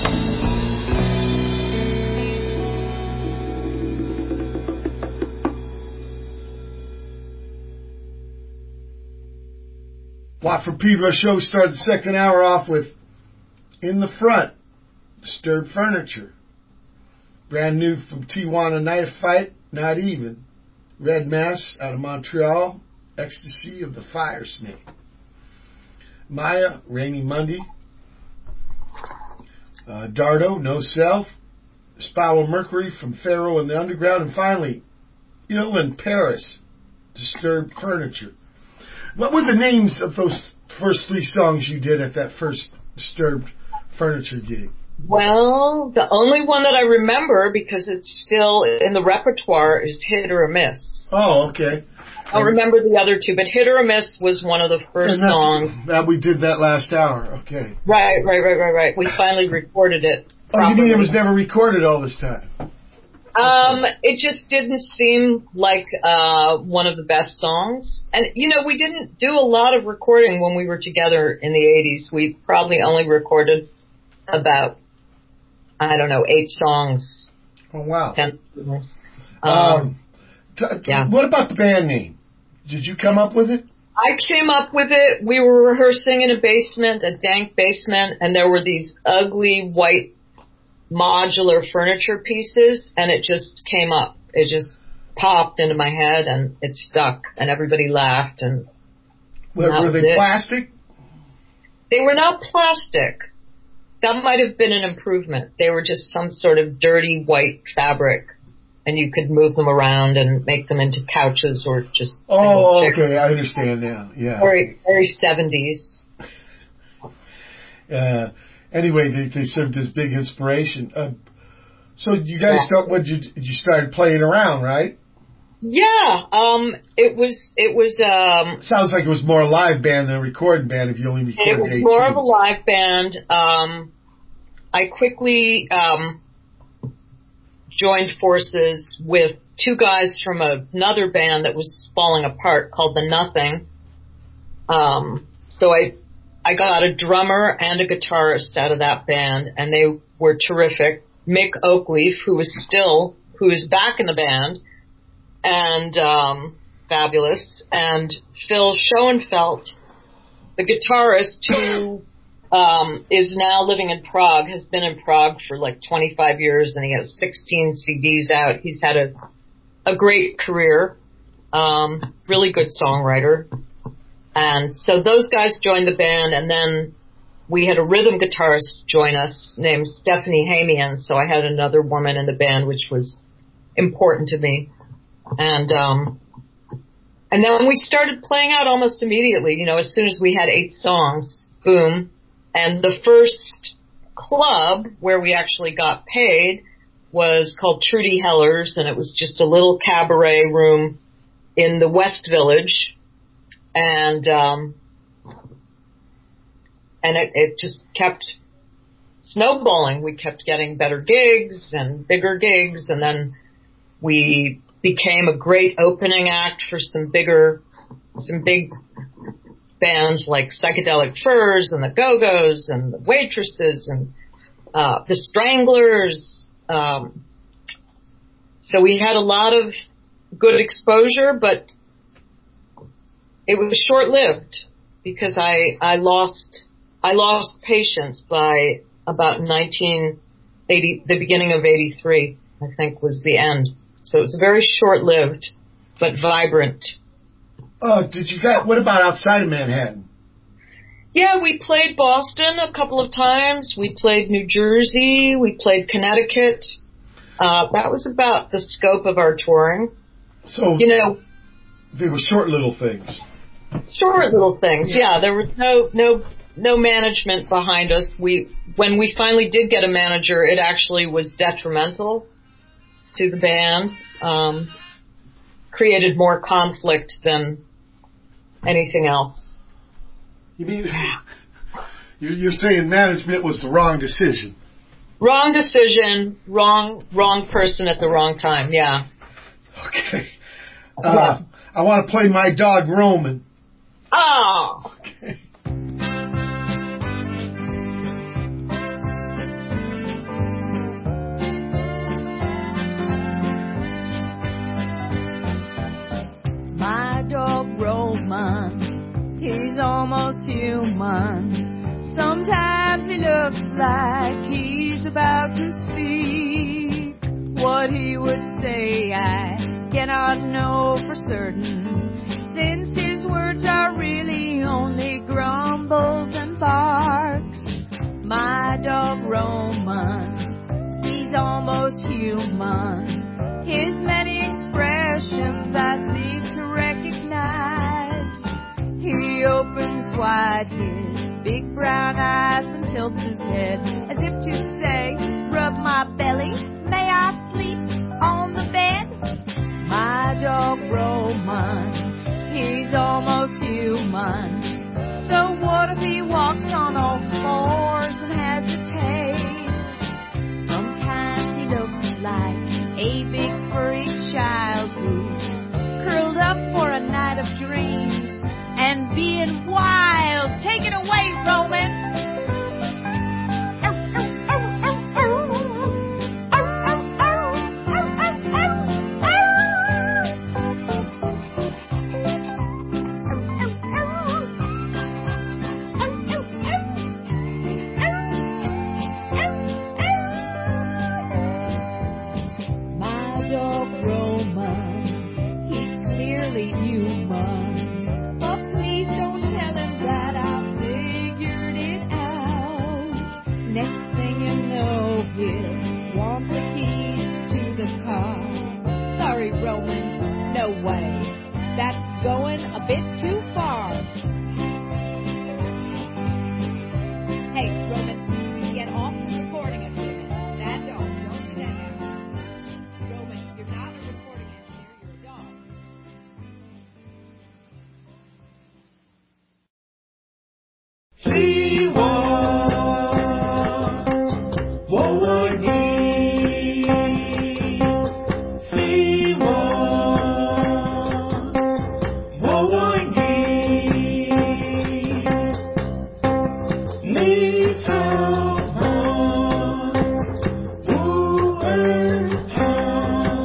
Watt from Pedro show started the second hour off with In the Front, Disturbed Furniture. Brand new from Tijuana, Knife Fight, Not Even. Red Mass out of Montreal, Ecstasy of the Fire Snake. Maya, Rainy Monday. Uh, Dardo, No Self. Spower Mercury from Pharaoh and the Underground. And finally, Ill in Paris, Disturbed Furniture. What were the names of those first three songs you did at that first Disturbed Furniture gig? Well, the only one that I remember, because it's still in the repertoire, is Hit or a Miss. Oh, okay. I don't remember the other two, but Hit or a Miss was one of the first And that's- songs. That we did that last hour. Okay. Right, right, right, right, right. We finally recorded it. Oh, you mean properly. it was never recorded all this time? Um, it just didn't seem like uh one of the best songs. And, you know, we didn't do a lot of recording when we were together in the eighties. We probably only recorded about, I don't know, eight songs. Oh, wow. Ten songs. Um, Um, t- yeah. What about the band name? Did you come up with it? I came up with it. We were rehearsing in a basement, a dank basement, and there were these ugly white modular furniture pieces, and it just came up. It just popped into my head, and it stuck, and everybody laughed. And Were, that were was they it. plastic? They were not plastic. That might have been an improvement. They were just some sort of dirty white fabric, and you could move them around and make them into couches or just Oh, single chairs. okay. I understand now. Yeah. Very, very seventies. Uh, anyway, they, they served as big inspiration. Uh, so you guys Yeah. start? What you you started playing around, right? Yeah, um, it was, it was, um, Sounds like it was more a live band than a recording band. If you only recorded it was eight more of a tunes. live band. Um, I quickly, um, joined forces with two guys from another band that was falling apart called The Nothing. Um, so I, I got a drummer and a guitarist out of that band, and they were terrific. Mick Oakleaf, who is still who is back in the band, and um, fabulous, and Phil Schoenfeld, the guitarist who um, is now living in Prague, has been in Prague for like twenty-five years, and he has sixteen C Ds out. He's had a a great career, um, really good songwriter. And so those guys joined the band, and then we had a rhythm guitarist join us named Stephanie Hamian, so I had another woman in the band, which was important to me. And um, and then we started playing out almost immediately, you know, as soon as we had eight songs, boom. And the first club where we actually got paid was called Trudy Heller's, and it was just a little cabaret room in the West Village. And um, and it, it just kept snowballing. We kept getting better gigs and bigger gigs, and then we became a great opening act for some bigger, some big bands like Psychedelic Furs and the Go-Go's and the Waitresses and uh, the Stranglers. Um, so we had a lot of good exposure, but it was short-lived because I, I lost I lost patience by about nineteen eighty, the beginning of eighty-three, I think, was the end. So it was very short-lived, but vibrant. Oh, did you got? What about outside of Manhattan? Yeah, we played Boston a couple of times. We played New Jersey. We played Connecticut. Uh, that was about the scope of our touring. So you know, they were short little things. Short little things. Yeah, yeah there was no no no management behind us. We when we finally did get a manager, it actually was detrimental to the band. Um, created more conflict than anything else. You mean you're saying management was the wrong decision? Wrong decision, wrong wrong person at the wrong time. Yeah. Okay. Uh, yeah. I want to play My Dog Roman. Oh. Okay. My dog Roman, he's almost human. Sometimes he looks like he's about to speak. What he would say I cannot know for certain, since his words are really only grumbles and barks. My dog Roman, he's almost human. His many expressions I seem to recognize. He opens wide his big brown eyes and tilts his head as if to say, rub my belly, may I sleep on the bed? My dog Roman, he's almost human. So what if he walks on all fours and hesitates? Sometimes he looks like a big furry child who's curled up for a night of dreams and being wild. Take it away, Roman. Going a bit too far. Hey, Roman, get off the recording equipment. That dog, don't do that now. Roman, you're not a recording engineer, you're a dog. He was what would he? He was what would he? Need help, who and how?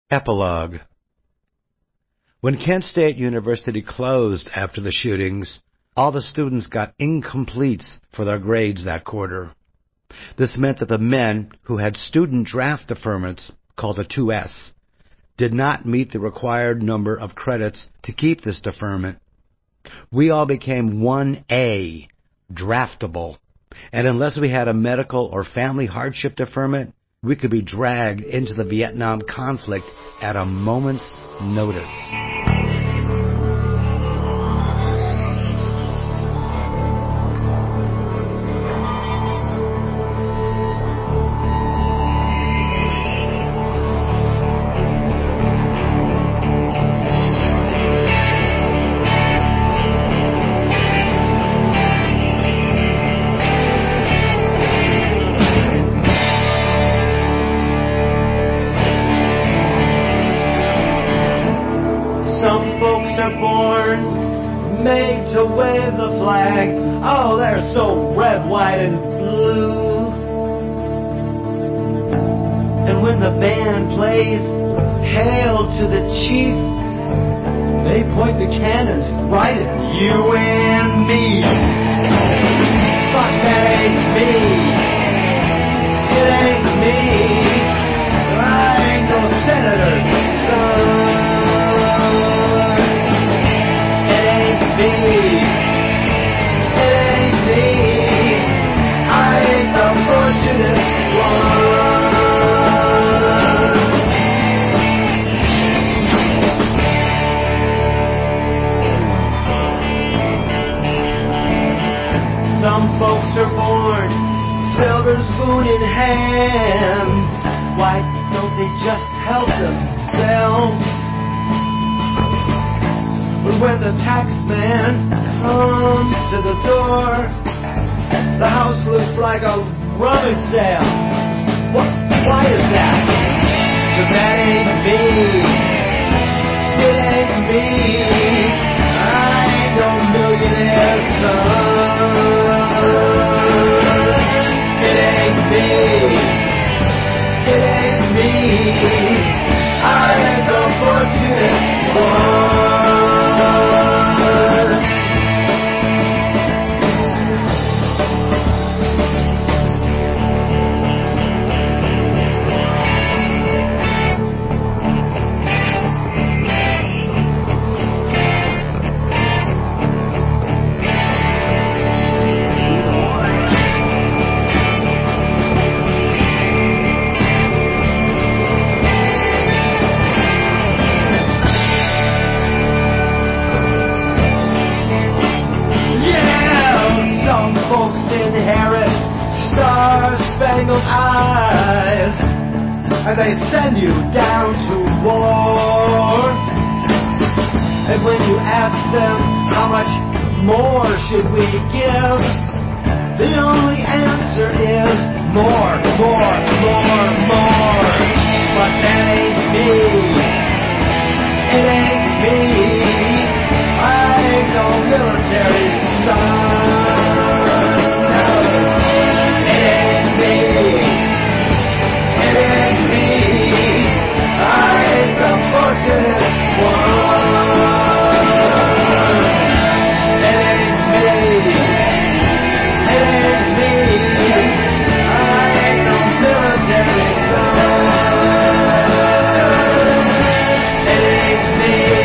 Epilogue. When Kent State University closed after the shootings, all the students got incompletes for their grades that quarter. This meant that the men who had student draft deferments, called a two S, did not meet the required number of credits to keep this deferment. We all became one A, draftable, and unless we had a medical or family hardship deferment, we could be dragged into the Vietnam conflict at a moment's notice. To wave the flag, oh, they're so red, white, and blue. And when the band plays Hail to the Chief, they point the cannons right at you and me. But that ain't me. It ain't me. I ain't no senator's son. It ain't me. Some folks are born silver spoon in hand. Why don't they just help themselves? But when the tax man comes to the door, the house looks like a rummage sale. What? Why is that? 'Cause that ain't me. It ain't me. I ain't no millionaire son. It ain't me. It ain't me. I ain't the fortunate one. Eyes, and they send you down to war. And when you ask them how much more should we give, the only answer is more, more, more, more. But that ain't me. It ain't me. I ain't no military son. It ain't me.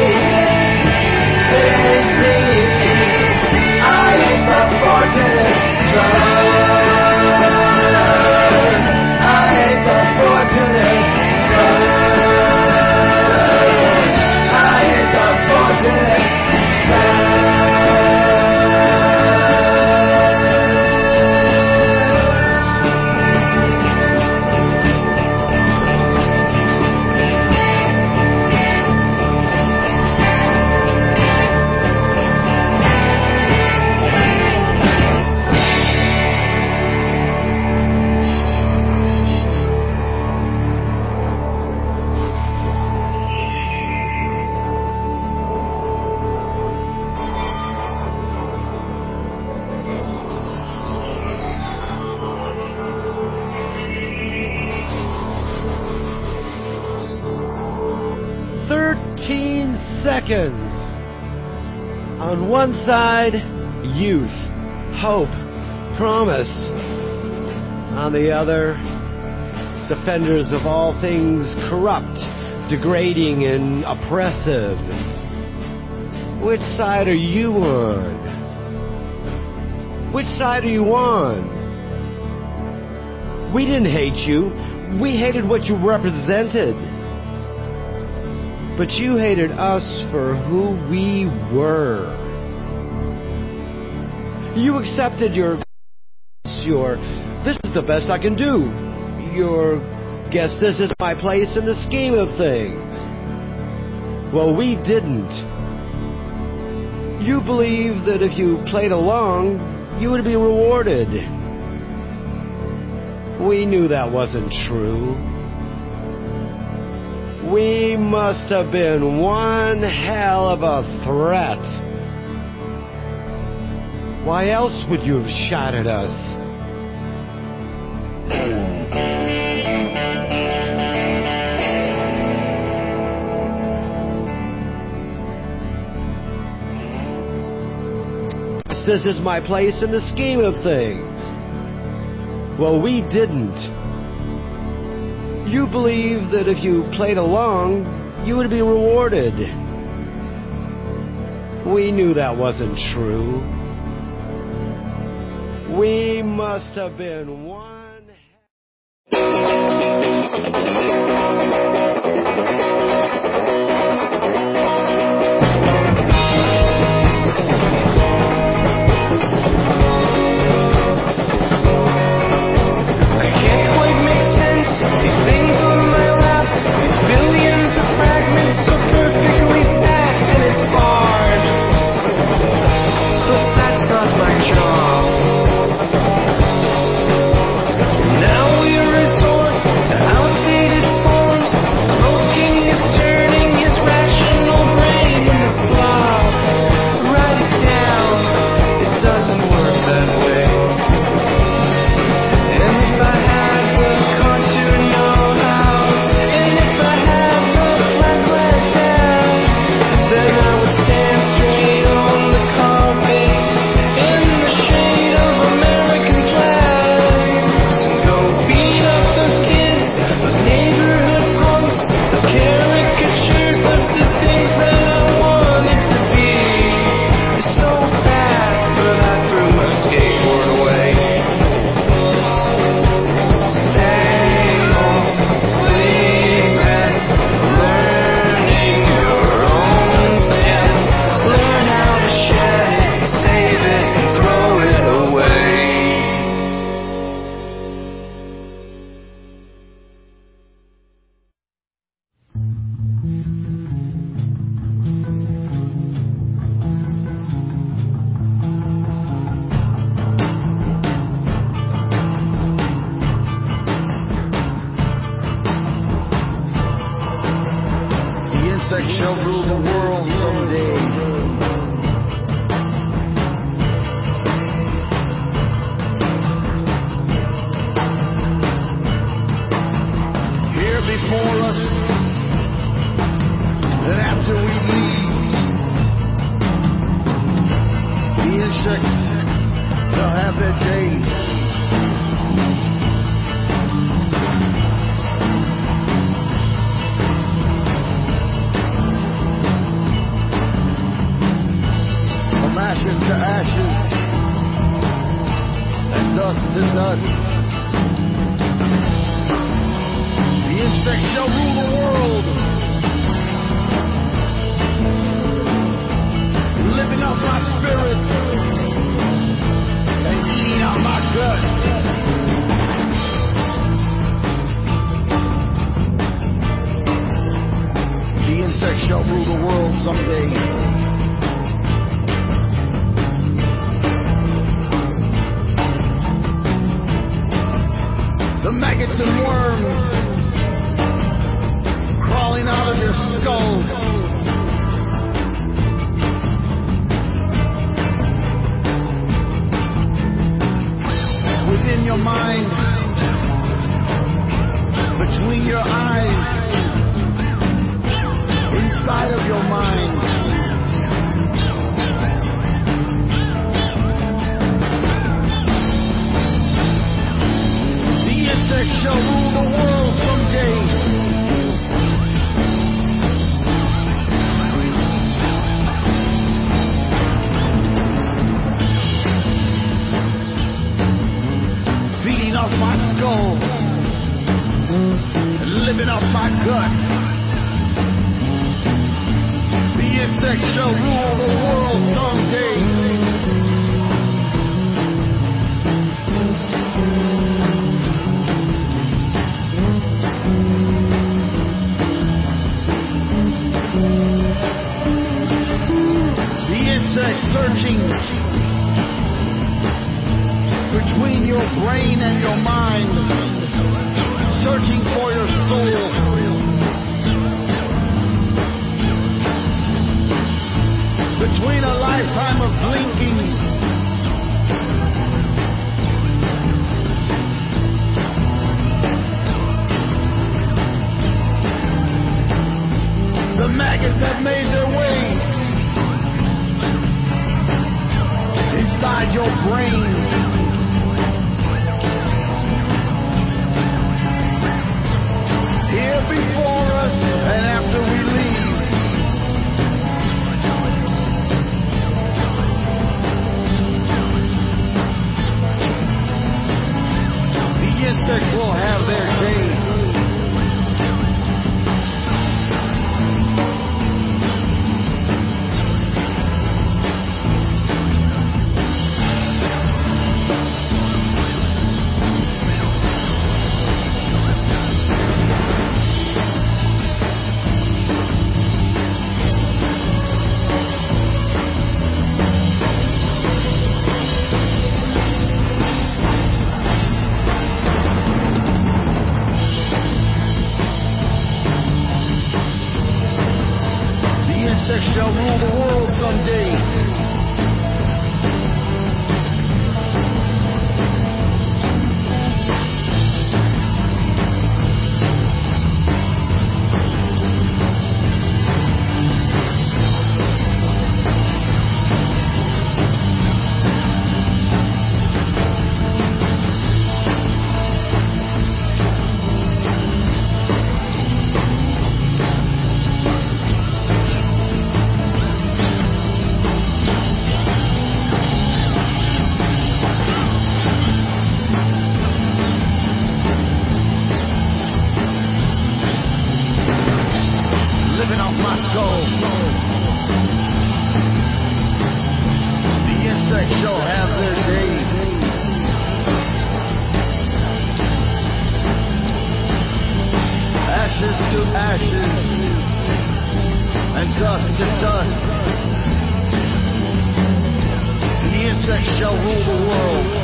fifteen seconds. On one side, youth, hope, promise. On the other, defenders of all things corrupt, degrading, and oppressive. Which side are you on? Which side are you on? We didn't hate you. We hated what you represented. But you hated us for who we were. You accepted your... your... this is the best I can do. Your... guess this is my place in the scheme of things. Well, we didn't. You believed that if you played along, you would be rewarded. We knew that wasn't true. We must have been one hell of a threat. Why else would you have shot at us? This is my place in the scheme of things. Well, we didn't. You believed that if you played along, you would be rewarded. We knew that wasn't true. We must have been one... inside of your mind. The insects shall rule the world someday. Feeding off my skull and living off my guts. The insects shall rule the world someday. The insects searching between your brain and your mind, searching for your soul. Between a lifetime of blinking the maggots have made their way inside your brain. Here before us and after we leave. The insects will have their day. Shall rule the world someday. Living off my skull. The insects shall have their day. Ashes to ashes and dust to dust. The insects shall rule the world.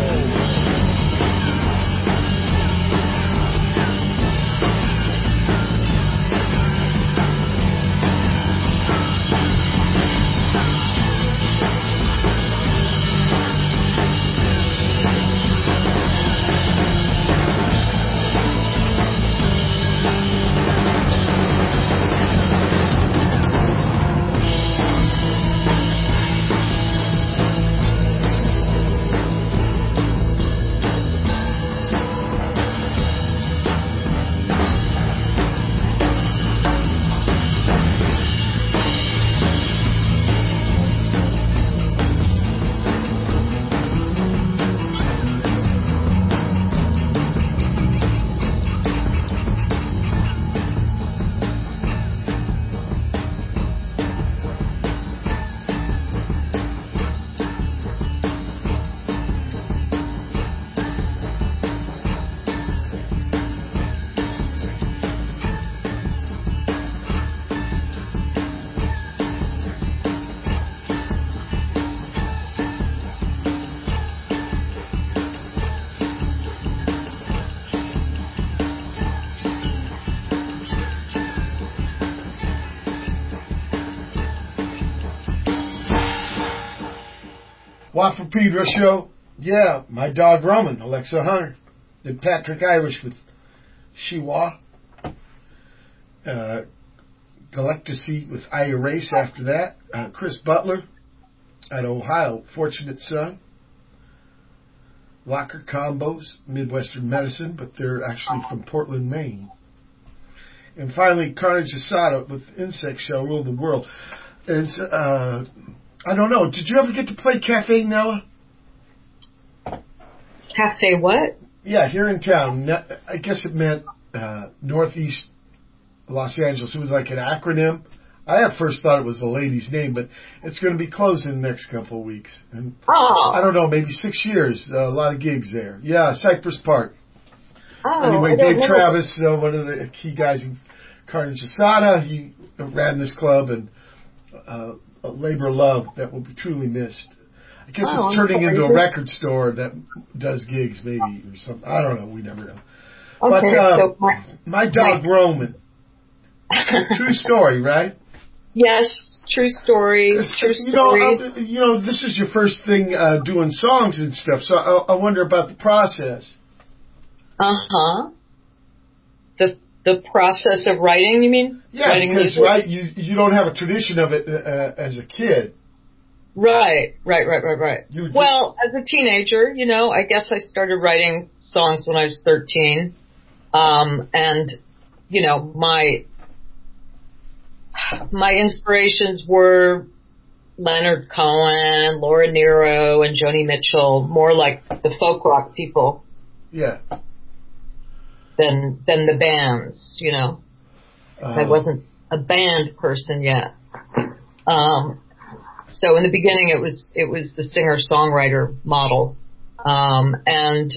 Watt from Pedro show. Yeah, my dog Roman, Alexa Hunter. And Patrick Irish with Shiwa. Uh, Galactasy with I Erase after that. Uh, Chris Butler out of Ohio, Fortunate Son. Locker Combos, Midwestern Medicine, but they're actually from Portland, Maine. And finally, Carnage Asada with Insect Shall Rule the World. And uh, I don't know, did you ever get to play Cafe Nella? Cafe what? Yeah, here in town. I guess it meant uh, Northeast Los Angeles. It was like an acronym. I at first thought it was a lady's name, but it's going to be closed in the next couple of weeks. And oh. I don't know, maybe six years. Uh, a lot of gigs there. Yeah, Cypress Park. Oh, anyway, I don't Dave know. Travis, uh, one of the key guys in Carnage Asada, he ran this club, and uh, a labor of love that will be truly missed. I guess oh, it's turning into a record store that does gigs, maybe, or something. I don't know. We never know. Okay, but uh, so my, my dog my, Roman. True story, right? Yes, true story. True you story. Know, uh, you know, this is your first thing uh, doing songs and stuff, so I, I wonder about the process. Uh huh. The the process of writing, you mean? Yeah, writing because music? right, you you don't have a tradition of it uh, as a kid. Right, right, right, right, right. You, you, well, as a teenager, you know, I guess I started writing songs when I was thirteen, um, and you know, my my inspirations were Leonard Cohen, Laura Nyro, and Joni Mitchell, more like the folk rock people. Yeah. Than than the bands, you know. Uh, I wasn't a band person yet. Um, so in the beginning, it was it was the singer songwriter model, um, and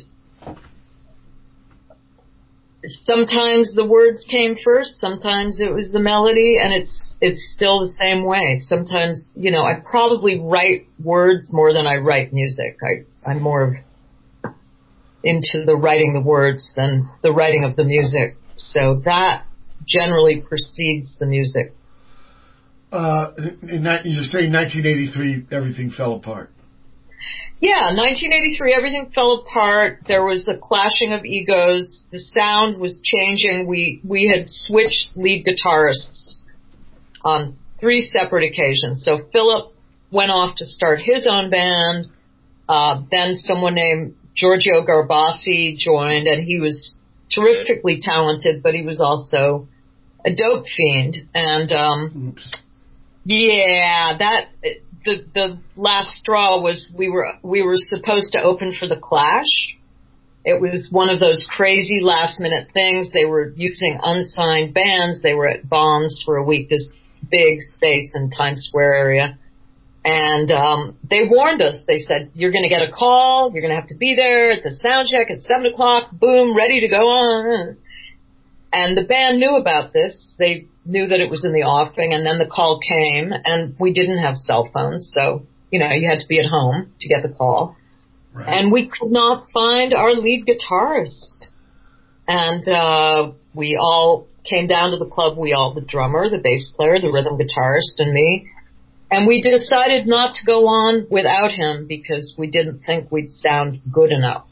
sometimes the words came first, sometimes it was the melody, and it's it's still the same way. Sometimes, you know, I probably write words more than I write music. I I'm more of into the writing the words than the writing of the music. So that generally precedes the music. Uh, in, you're saying nineteen eighty-three, everything fell apart. Yeah, nineteen eighty-three, everything fell apart. There was a clashing of egos. The sound was changing. We we had switched lead guitarists on three separate occasions. So Philip went off to start his own band. Uh, then someone named Giorgio Garbassi joined, and he was terrifically talented, but he was also a dope fiend. And um, Oops. yeah, that the the last straw was we were we were supposed to open for the Clash. It was one of those crazy last minute things. They were using unsigned bands. They were at Bonds for a week, this big space in Times Square area. And um, they warned us. They said, you're going to get a call. You're going to have to be there at the sound check at seven o'clock. Boom, ready to go on. And the band knew about this. They knew that it was in the offing. And then the call came. And we didn't have cell phones. So, you know, you had to be at home to get the call. Right. And we could not find our lead guitarist. And uh, we all came down to the club. We all, the drummer, the bass player, the rhythm guitarist, and me. And we decided not to go on without him because we didn't think we'd sound good enough.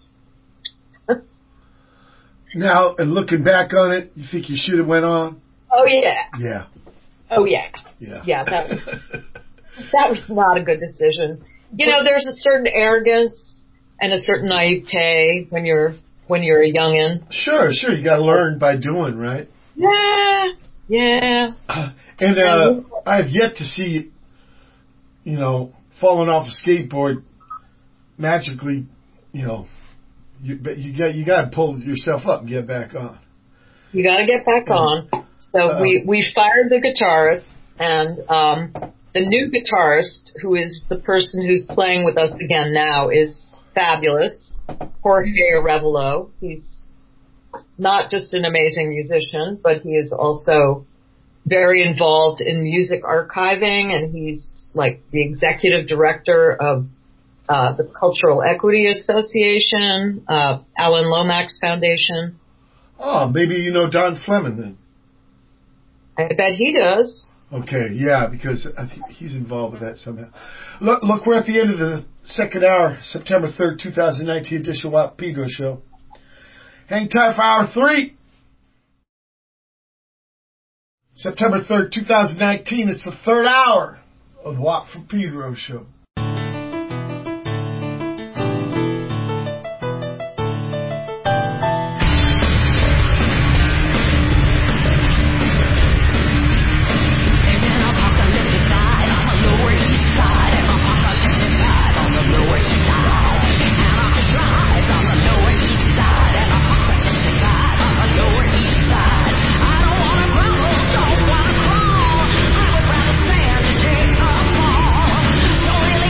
Now, and looking back on it, you think you should have went on? Oh, yeah. Yeah. Oh, yeah. Yeah. Yeah, that was, that was not a good decision. You know, there's a certain arrogance and a certain naivete when you're when you're a youngin'. Sure, sure. You got to learn by doing, right? Yeah, yeah. Uh, and uh, I've yet to see, you know, falling off a skateboard magically, you know, you you got you got to pull yourself up and get back on. You got to get back on. So uh, we we fired the guitarist, and um, the new guitarist, who is the person who's playing with us again now, is fabulous. Jorge Arevalo. He's not just an amazing musician, but he is also very involved in music archiving, and he's like the executive director of uh, the Cultural Equity Association, uh, Alan Lomax Foundation. Oh, maybe you know Don Fleming then. I bet he does. Okay, yeah, because I think he's involved with that somehow. Look, look, we're at the end of the second hour, September third, twenty nineteen edition of Wapigo Show. Hang tight for hour three. September third, two thousand nineteen. It's the third hour of the Walk from Pedro show. Don't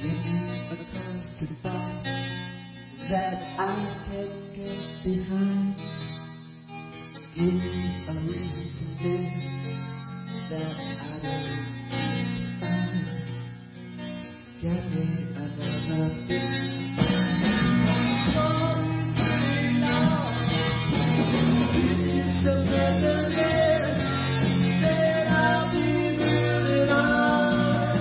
Give me a cause to fight that I can get behind. Give me a reason to live that I don't find. Get me another bit. Story's pretty long. It's a better said I'll be moving on.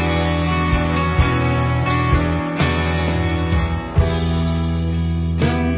Don't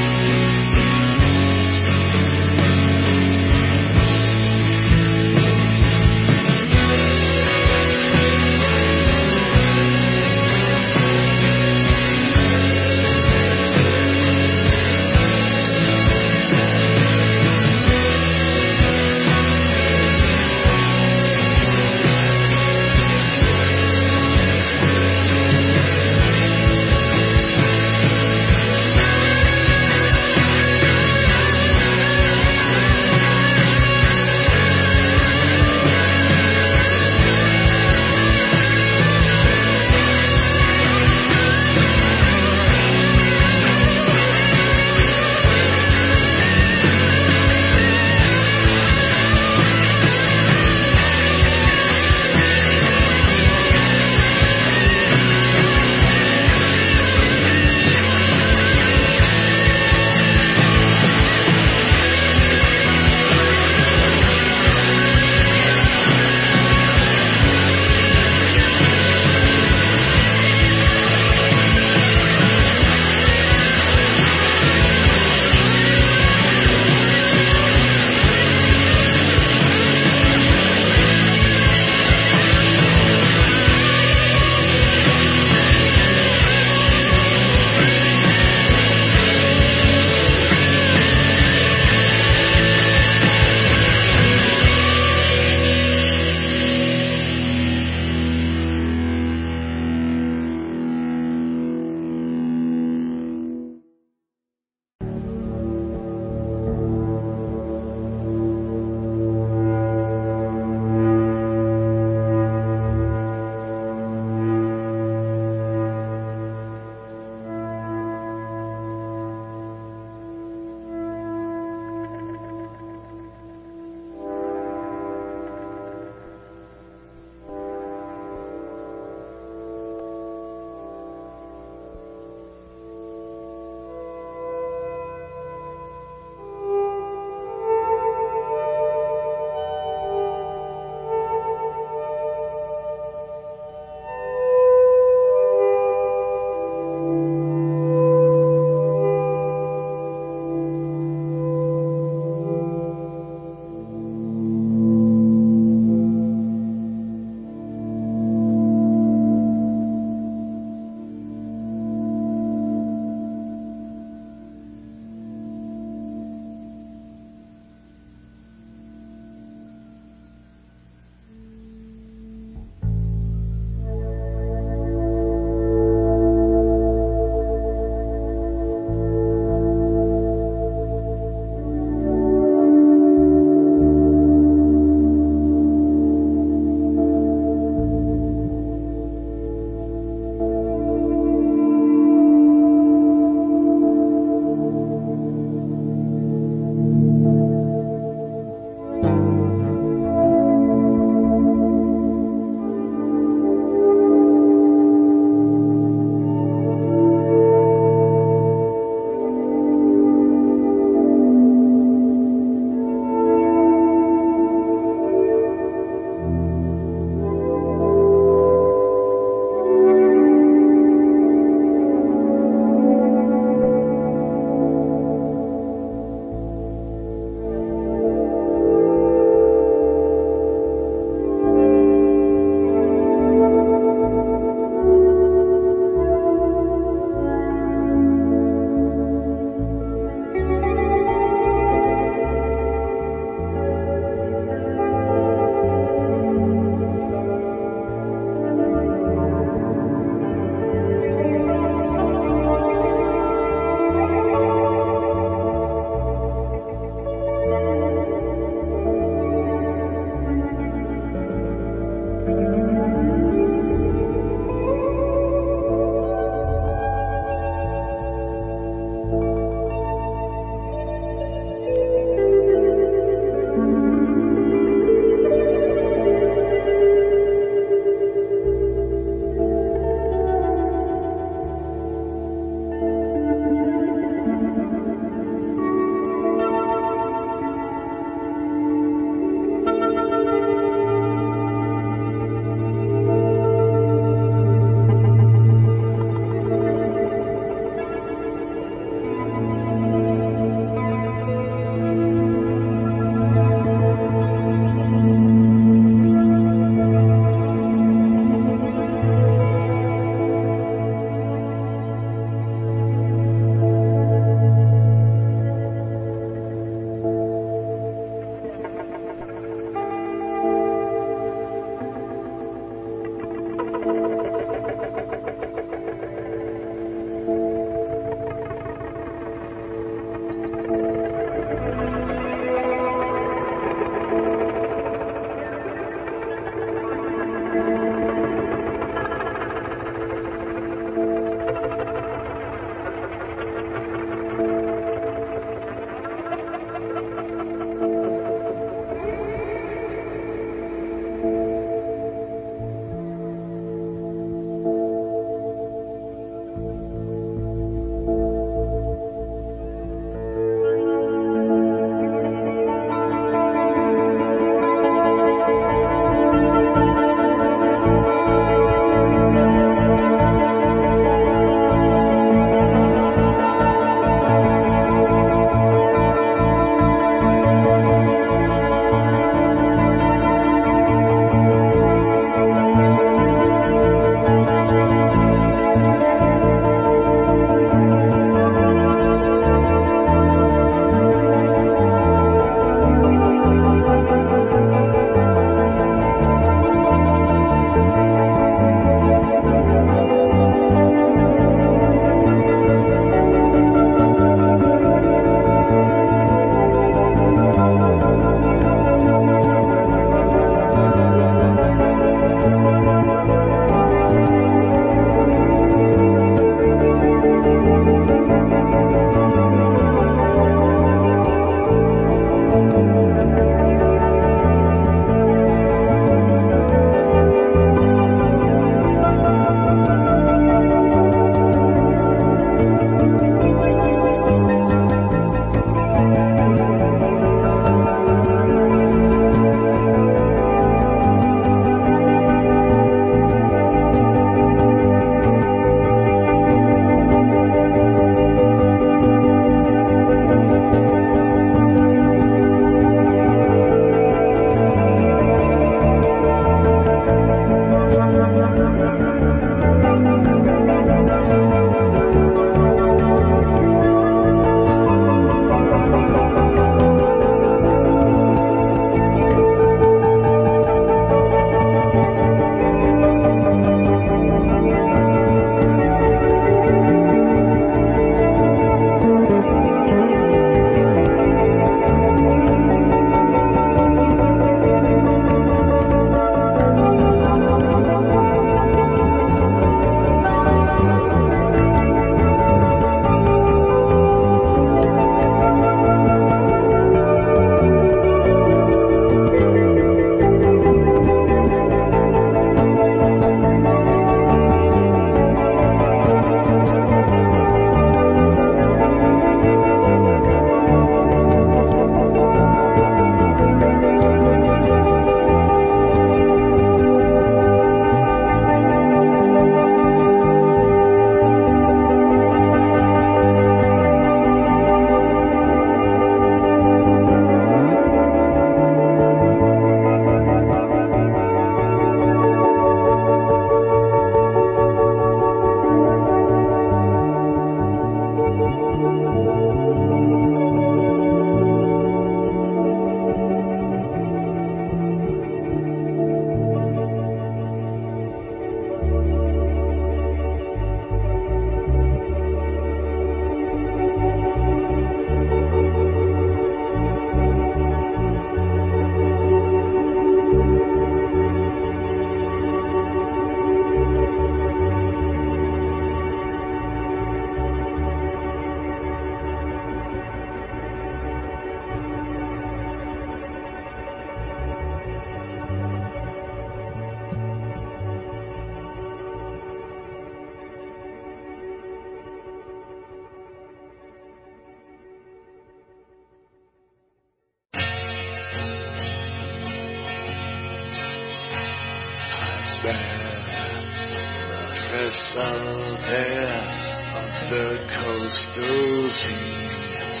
Out there of the coastal seas,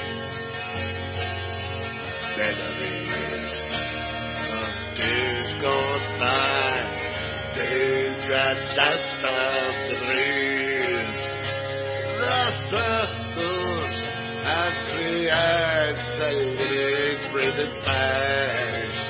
memories of days gone by, days that danced on the breeze, the circles and three-eyed celebrated past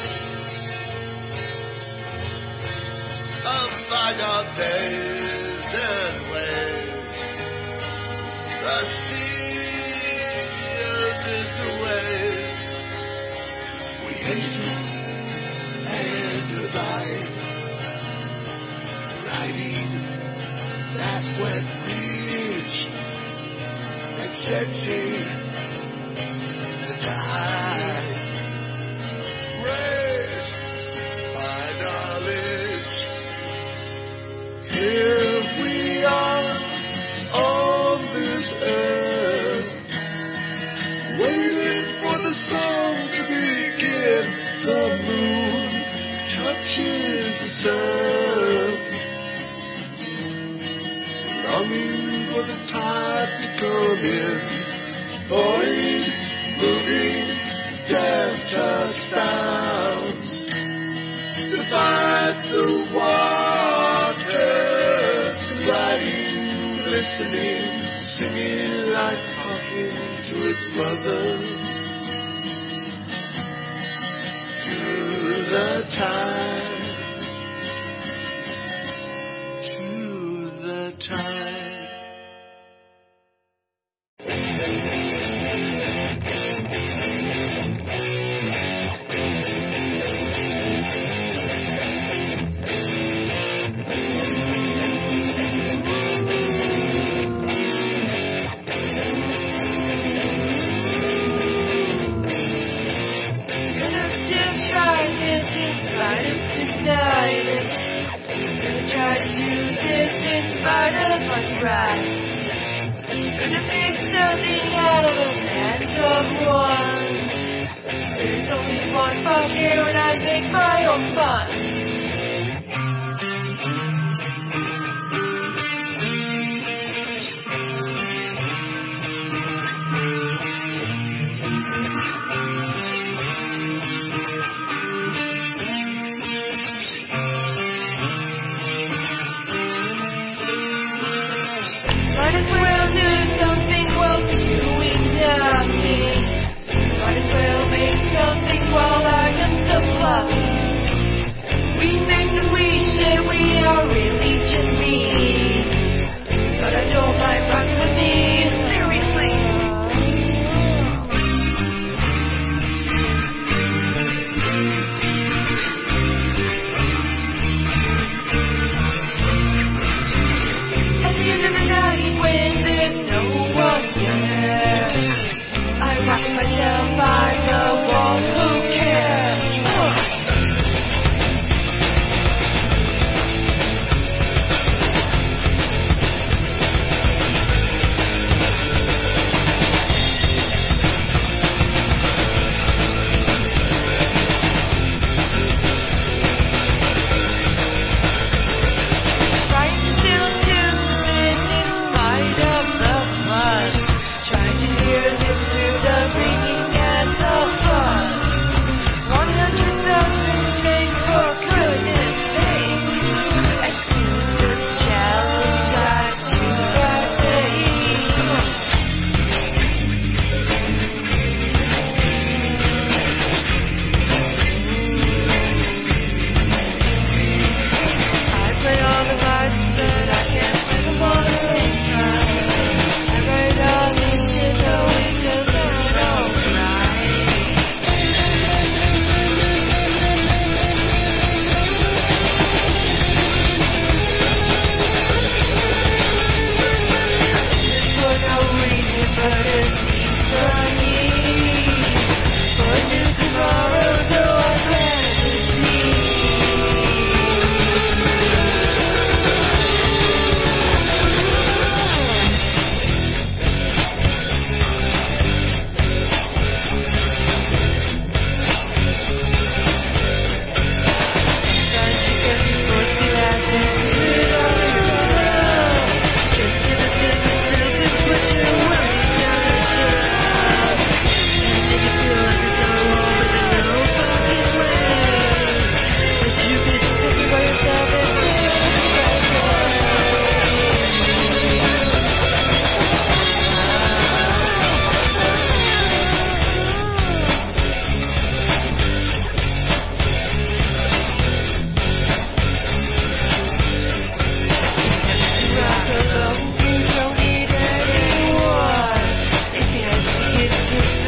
of bygone days. And ways, the sea of its ways, we hasten and divide, riding that wet beach, accepting the tide, raised by knowledge. Here we are on this earth, waiting for the song to begin. The moon touches the sun, longing for the tide to come in. Boing, moving, death touchdowns, divide the water. Listening, singing like talking to its mother, to the tide, to the tide. Gonna make something out of the hands of one. There's only one fuck here and I make my own fun. Might as well do something while doing nothing. Might as well make something while I am still bluffing.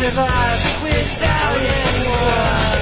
survive without anyone.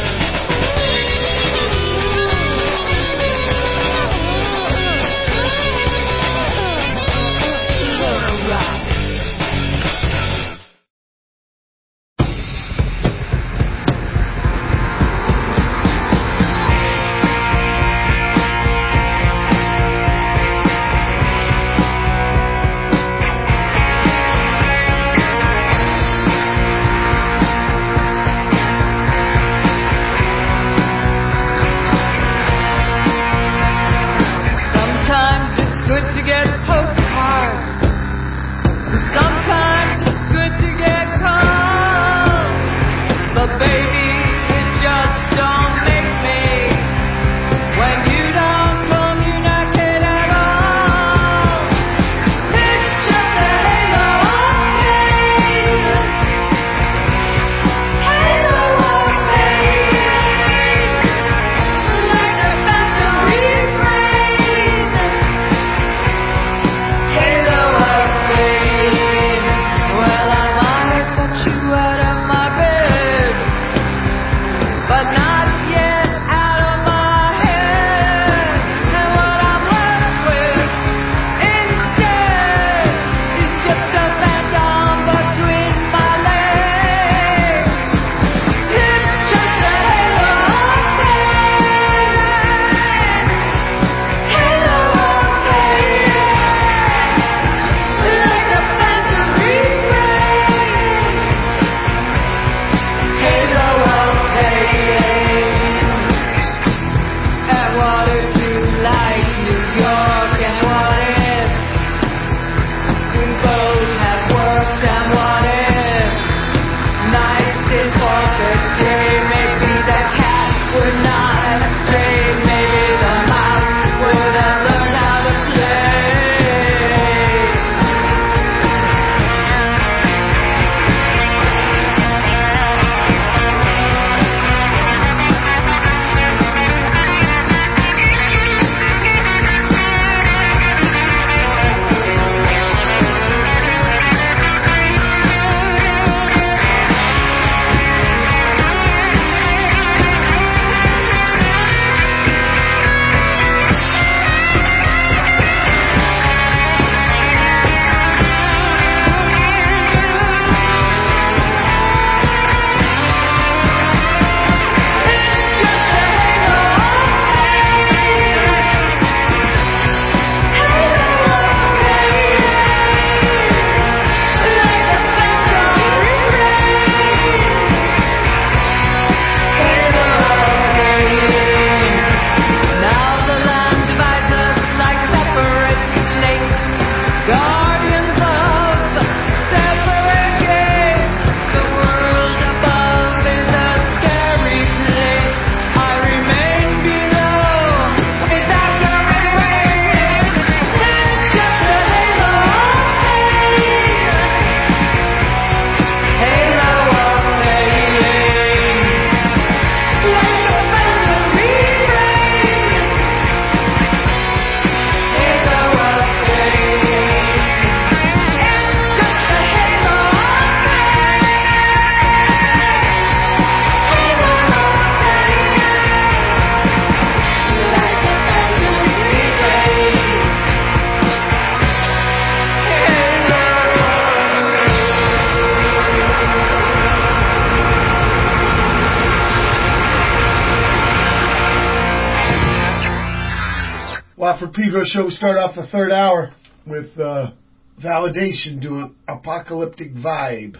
For Pedro Show, we start off the third hour with uh, Validation doing Apocalyptic Vibe.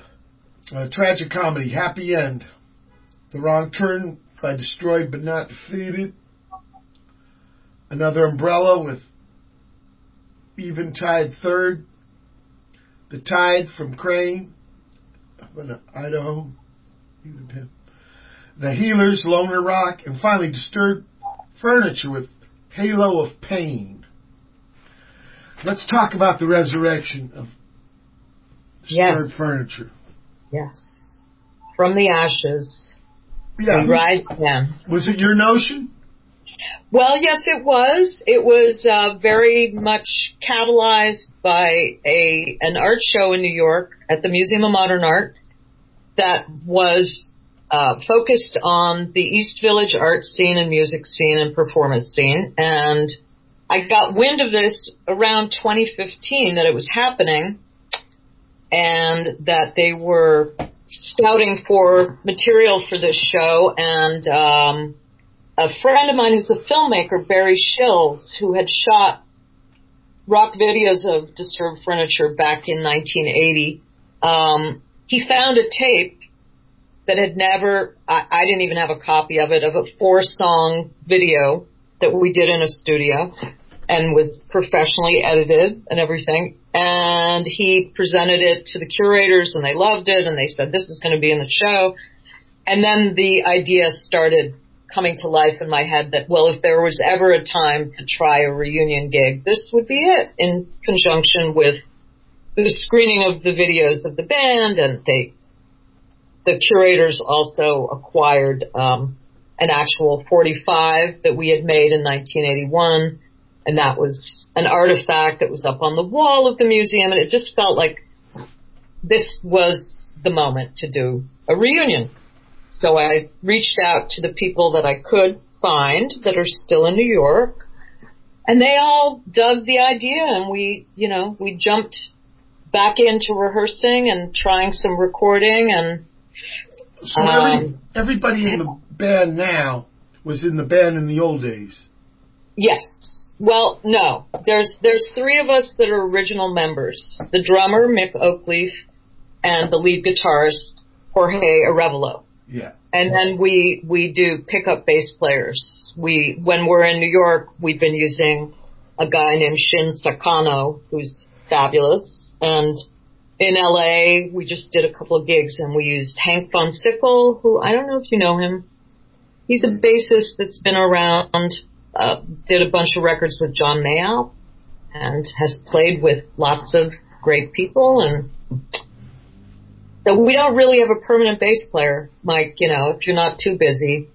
A tragic comedy, Happy End. The Wrong Turn by Destroyed But Not Defeated. Another Umbrella with Eventide Third. The Tide from Crane, Idaho. The Healers, Loner Rock. And finally, Disturbed Furniture with Halo of Pain. Let's talk about the resurrection of Disturbed yes. Furniture. Yes. From the ashes. Yeah. We rise again. Was it your notion? Well, yes, it was. It was uh, very much catalyzed by a an art show in New York at the Museum of Modern Art. that was uh, focused on the East Village art scene and music scene and performance scene. And I got wind of this around twenty fifteen, that it was happening and that they were scouting for material for this show. And um, a friend of mine who's a filmmaker, Barry Shills, who had shot rock videos of Disturbed Furniture back in nineteen eighty, um, he found a tape that had never, I, I didn't even have a copy of it, of a four-song video that we did in a studio and was professionally edited and everything. And he presented it to the curators, and they loved it, and they said, this is going to be in the show. And then the idea started coming to life in my head that, well, if there was ever a time to try a reunion gig, this would be it, in conjunction with the screening of the videos of the band. And they, the curators also acquired um, an actual forty-five that we had made in nineteen eighty-one, and that was an artifact that was up on the wall of the museum, and it just felt like this was the moment to do a reunion. So I reached out to the people that I could find that are still in New York, and they all dug the idea, and we, you know, we jumped back into rehearsing and trying some recording. And so um, every, everybody in the band now was in the band in the old days. Yes. Well, no. There's there's three of us that are original members: the drummer Mick Oakleaf and the lead guitarist Jorge Arevalo. Yeah. And then we we do pickup bass players. We when we're in New York, we've been using a guy named Shin Sakano, who's fabulous. And in L A, we just did a couple of gigs, and we used Hank Von Sickle, who I don't know if you know him. He's a bassist that's been around, uh, did a bunch of records with John Mayall, and has played with lots of great people. And so we don't really have a permanent bass player, Mike, you know, if you're not too busy.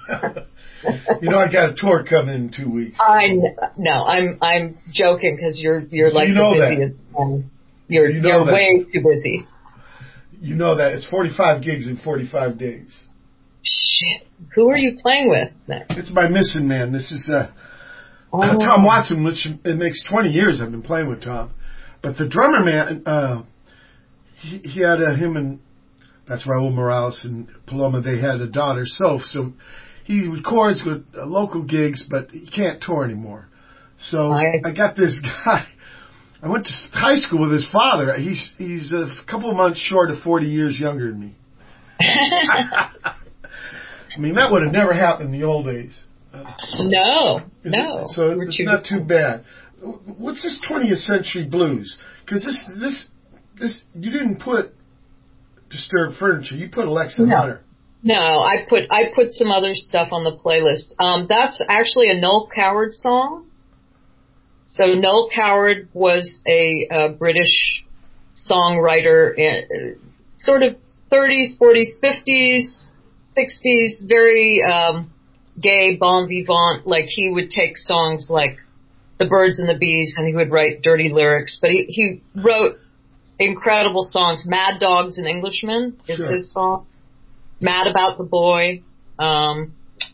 You know, I got a tour coming in two weeks. I no, I'm I'm joking, because you're you're like you know the busiest one. You're you know you're that. way too busy. You know that. It's forty-five gigs in forty-five days. Shit. Who are you playing with next? It's my missing man. This is uh, Oh. uh, Tom Watson, which it makes twenty years I've been playing with Tom. But the drummer man, uh, he, he had a, him and, that's Raul Morales and Paloma, they had a daughter, Soph. So he records with uh, local gigs, but he can't tour anymore. So I, I got this guy. I went to high school with his father. He's he's a couple of months short of forty years younger than me. I mean, that would have never happened in the old days. Uh, no, Is no. It, so We're it's too not too bad. What's this twentieth century blues? Because this, this, this, you didn't put Disturbed Furniture. You put Alexa No. Hunter. No, I put I put some other stuff on the playlist. Um, that's actually a Noel Coward song. So Noel Coward was a, a British songwriter, in, sort of thirties, forties, fifties, sixties, very um, gay, bon vivant. Like, he would take songs like The Birds and the Bees, and he would write dirty lyrics. But he, he wrote incredible songs. Mad Dogs and Englishmen is Sure. his song. Mad About the Boy. Um,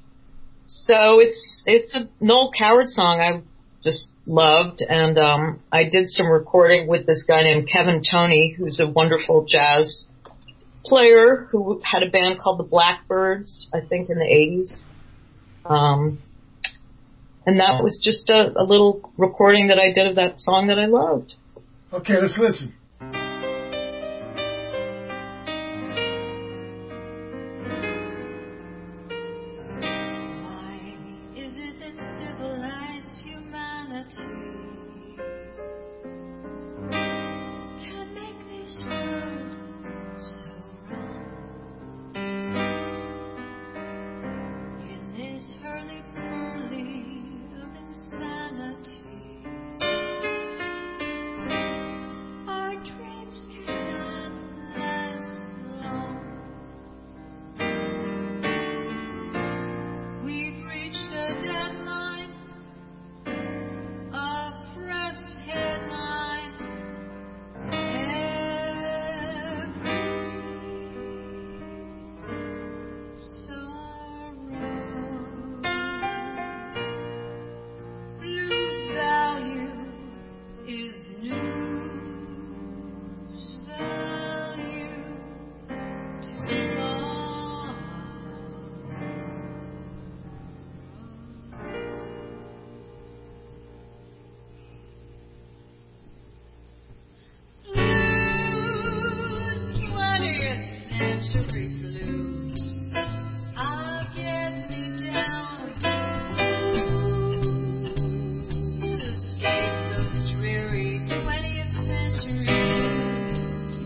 so it's it's a Noel Coward song I just loved, and um, I did some recording with this guy named Kevin Toney, who's a wonderful jazz player who had a band called the Blackbirds, I think in the eighties. Um, and that was just a, a little recording that I did of that song that I loved. Okay, let's listen. Why is it that civilized humanity can make this world so wrong? In this hurly-burly of insanity, our century blues. I'll get me down to escape those dreary twentieth century blues.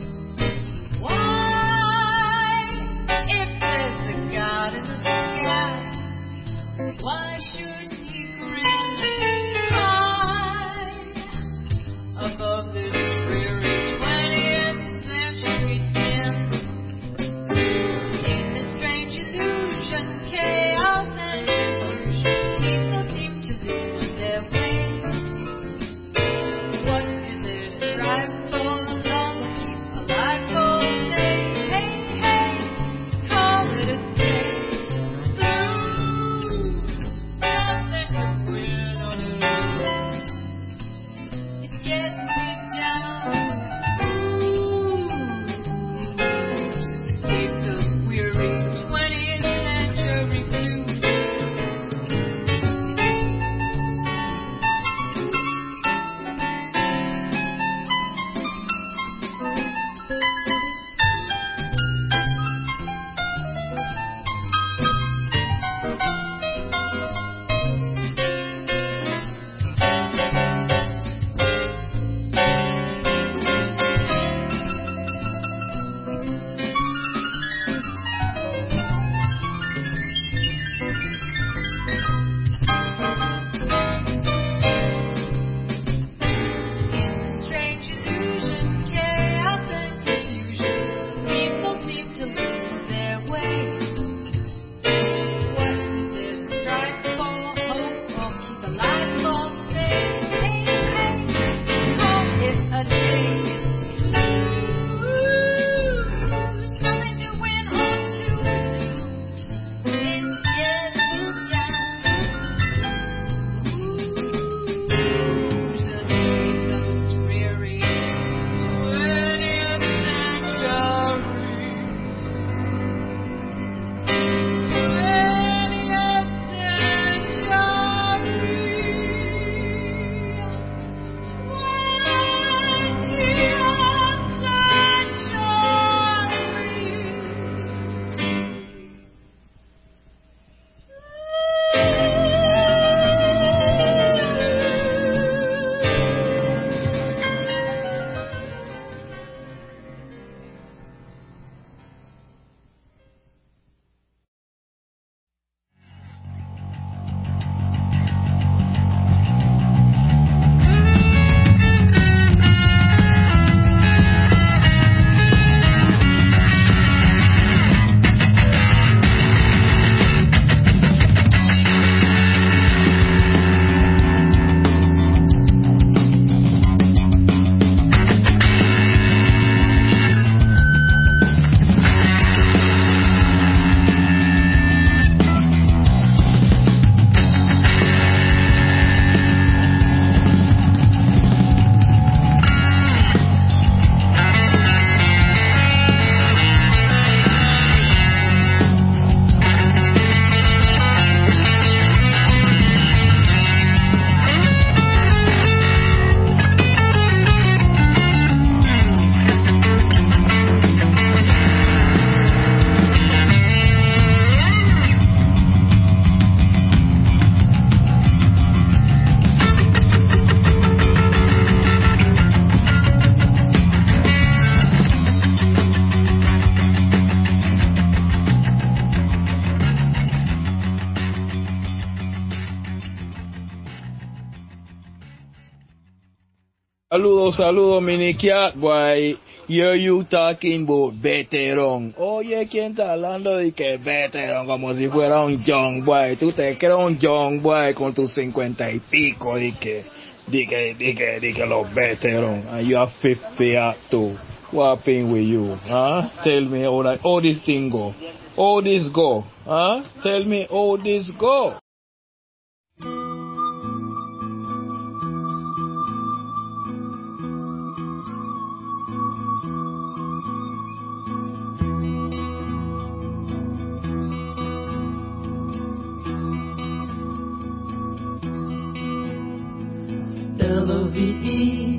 Why, if there's a God in the sky, why shouldn't he grin high above this dreary twentieth century din? In this strange illusion, chaos and confusion, people seem to lose their way. What is there to strive for? Long will keep alive for say, hey, hey, call it a day. Blues, nothing to win or lose. It's getting me down. Blues, escape those weary twentieth century blues. In this strange illusion, chaos and confusion, people seem to lose their way. What is there to strive for? Hope or keep alive for say, hey, hey, call it a day. Blues, nothing to win or to lose. It's getting down. Blues, escape those dreary twentieth Saludos, saludos, mini cat, boy. Yo, you talking about veterán. Oye, ¿quién está hablando de que veterán? Como si fuera un young boy. Tú te crees un young boy con tus cincuenta y pico. Di que, di que, di que, di que los veterán. And you are fifty up too. What happened with you? Huh? Tell me how, that, how this thing go. How this go? Huh? Tell me how this go. L O V E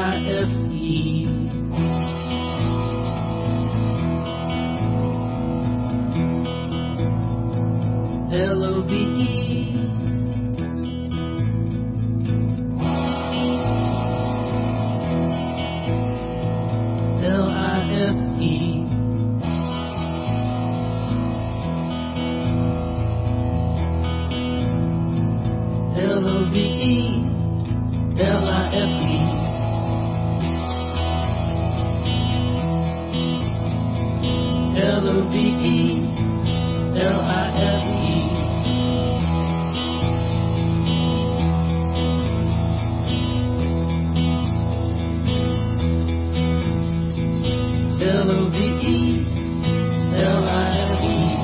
I F E. L O V E. L I F E. L O V E. L I F E. L O V E. L I F E. L O V E. L I F E.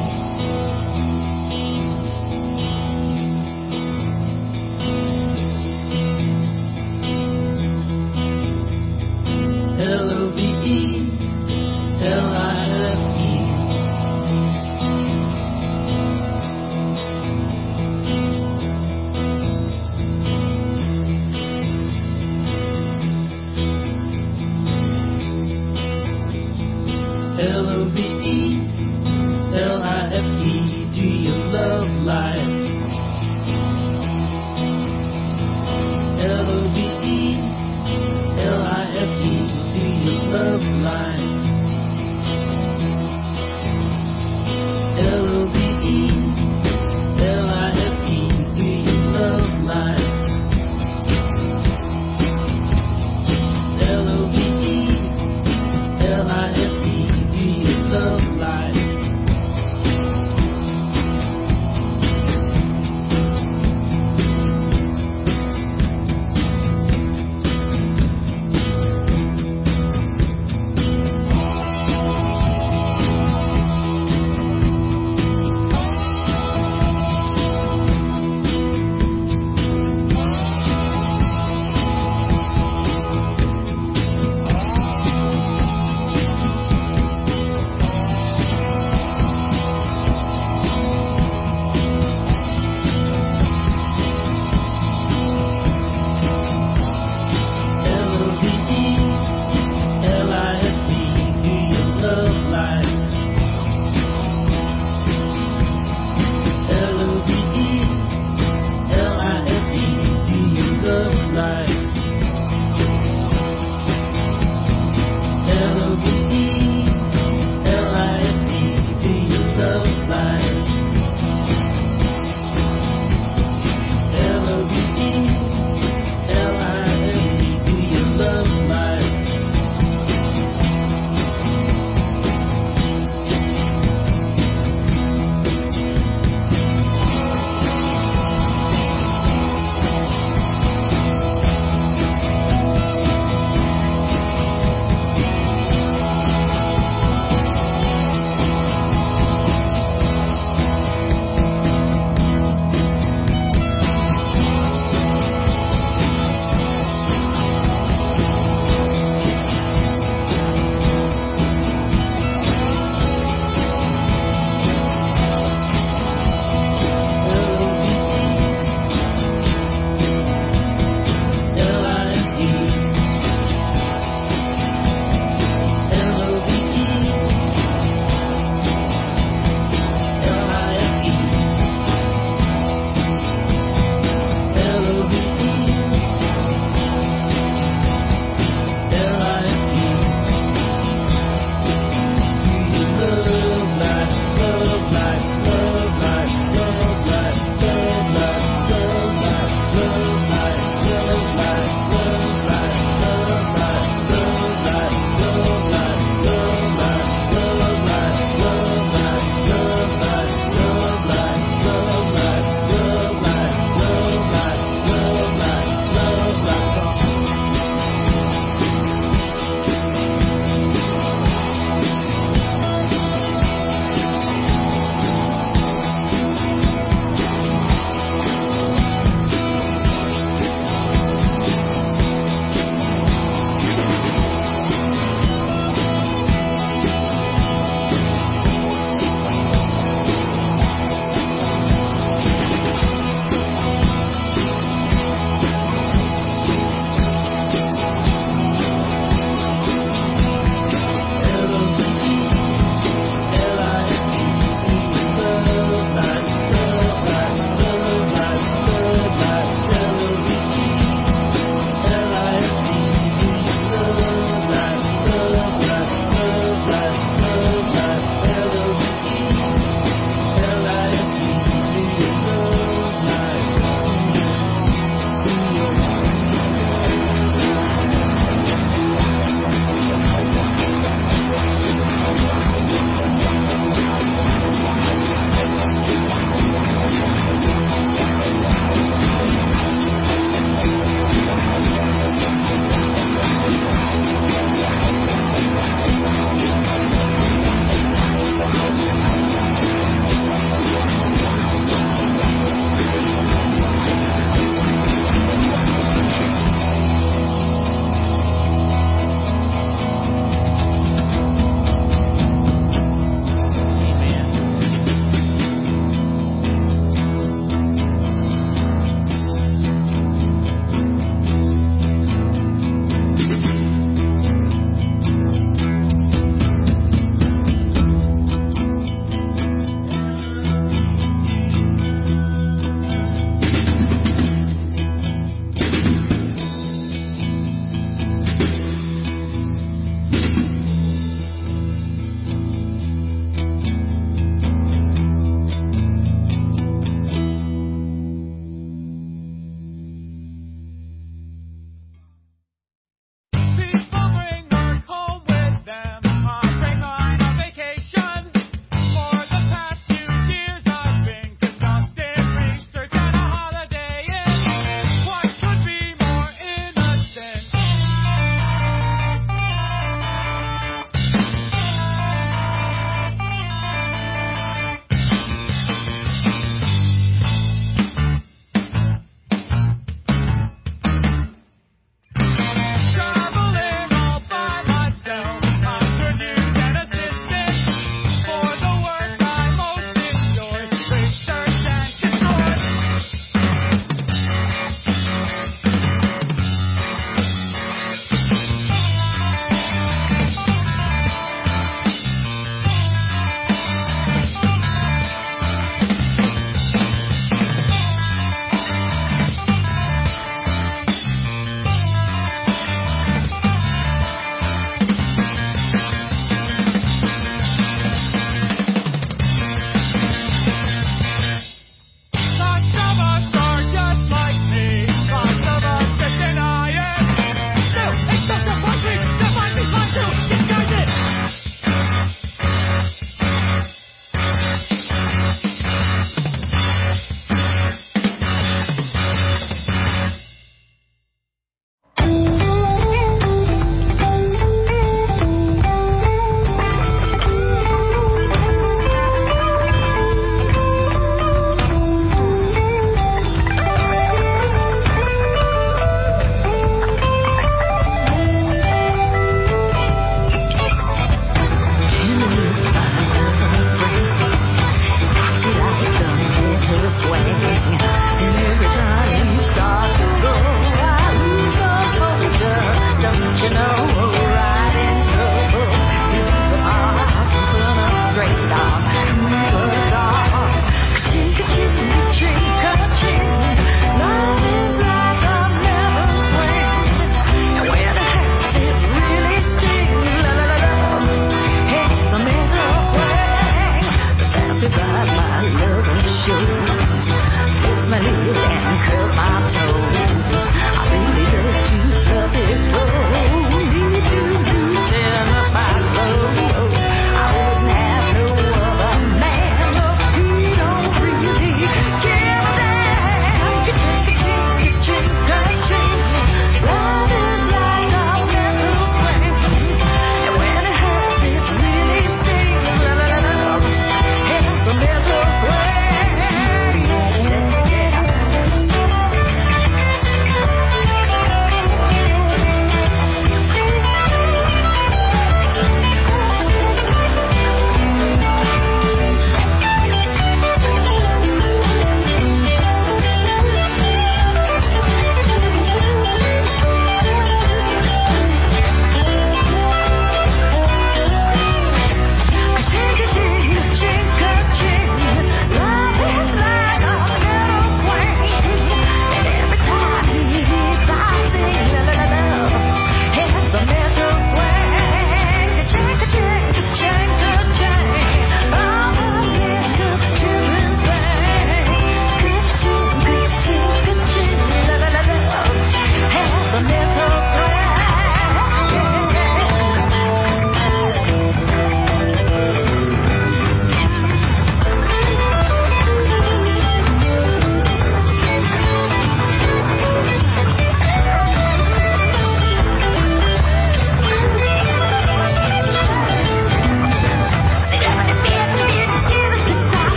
L O V E. L I F E. L O V E. L I F E. Do you love life? L O V E. L I F E. Do you love life? L O V E. L I F E. Do you love life? L O V E. L I F E. Do you love life?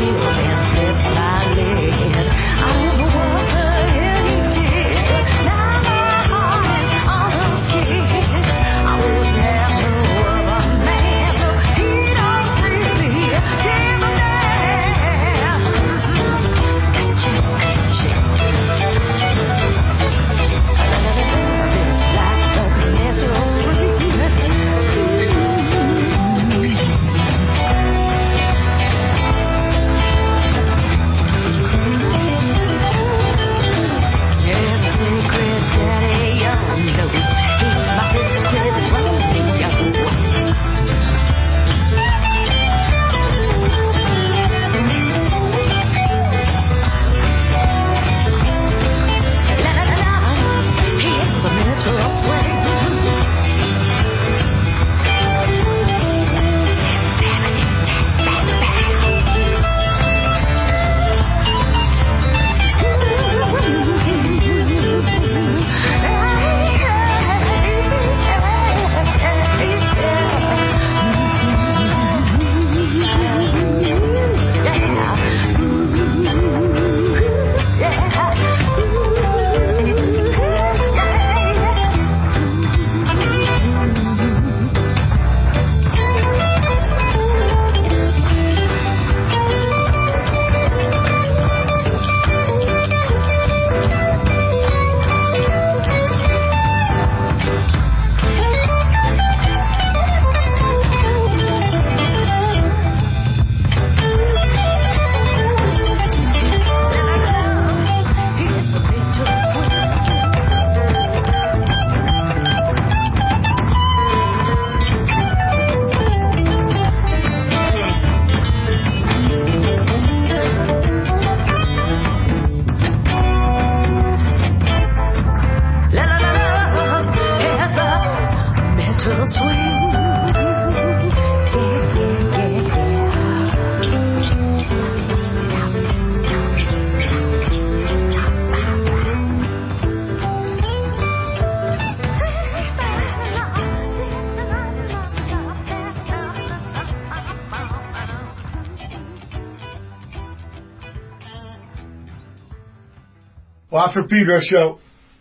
Wofford Pedro Show.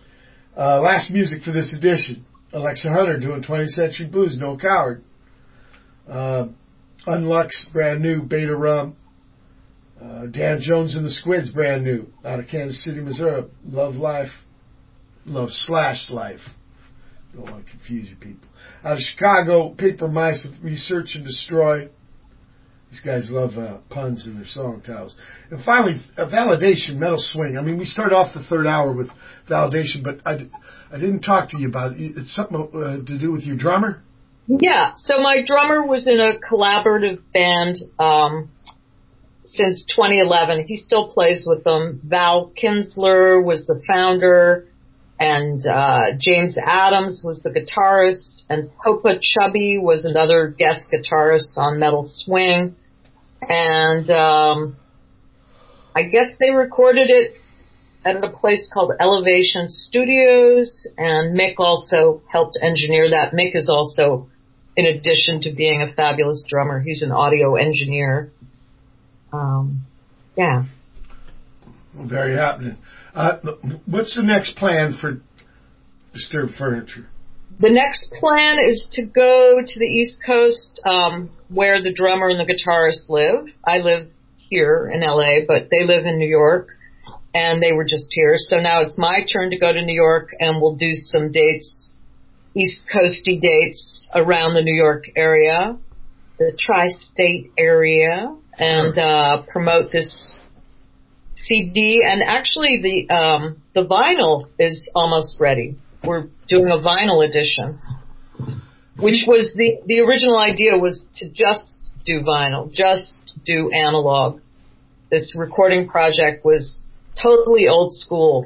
Uh, last music for this edition. Alexa Hunter doing twentieth Century Blues, No Coward. Uh, Unlux, brand new, Beta Rum. Uh, Dan Jones and the Squids, brand new, out of Kansas City, Missouri. Love Life. Love Slash Life. Don't want to confuse you people. Out of Chicago, Paper Mice with Research and Destroy. These guys love uh, puns in their song titles. And finally, uh, Validation, Metal Swing. I mean, we started off the third hour with Validation, but I, I didn't talk to you about it. It's something uh, to do with your drummer? Yeah, so my drummer was in a collaborative band um, since twenty eleven. He still plays with them. Val Kinsler was the founder, and uh, James Adams was the guitarist, and Popa Chubby was another guest guitarist on Metal Swing. And um, I guess they recorded it at a place called Elevation Studios, and Mick also helped engineer that. Mick is also, in addition to being a fabulous drummer, he's an audio engineer. Um, yeah. Very happening. Uh, what's the next plan for Disturbed Furniture? The next plan is to go to the East Coast, um, where the drummer and the guitarist live. I live here in L A, but they live in New York, and they were just here. So now it's my turn to go to New York, and we'll do some dates, East Coasty dates around the New York area, the tri-state area, and uh, promote this C D. And actually, the um, the vinyl is almost ready. We're doing a vinyl edition, which was the, the original idea was to just do vinyl, just do analog. This recording project was totally old school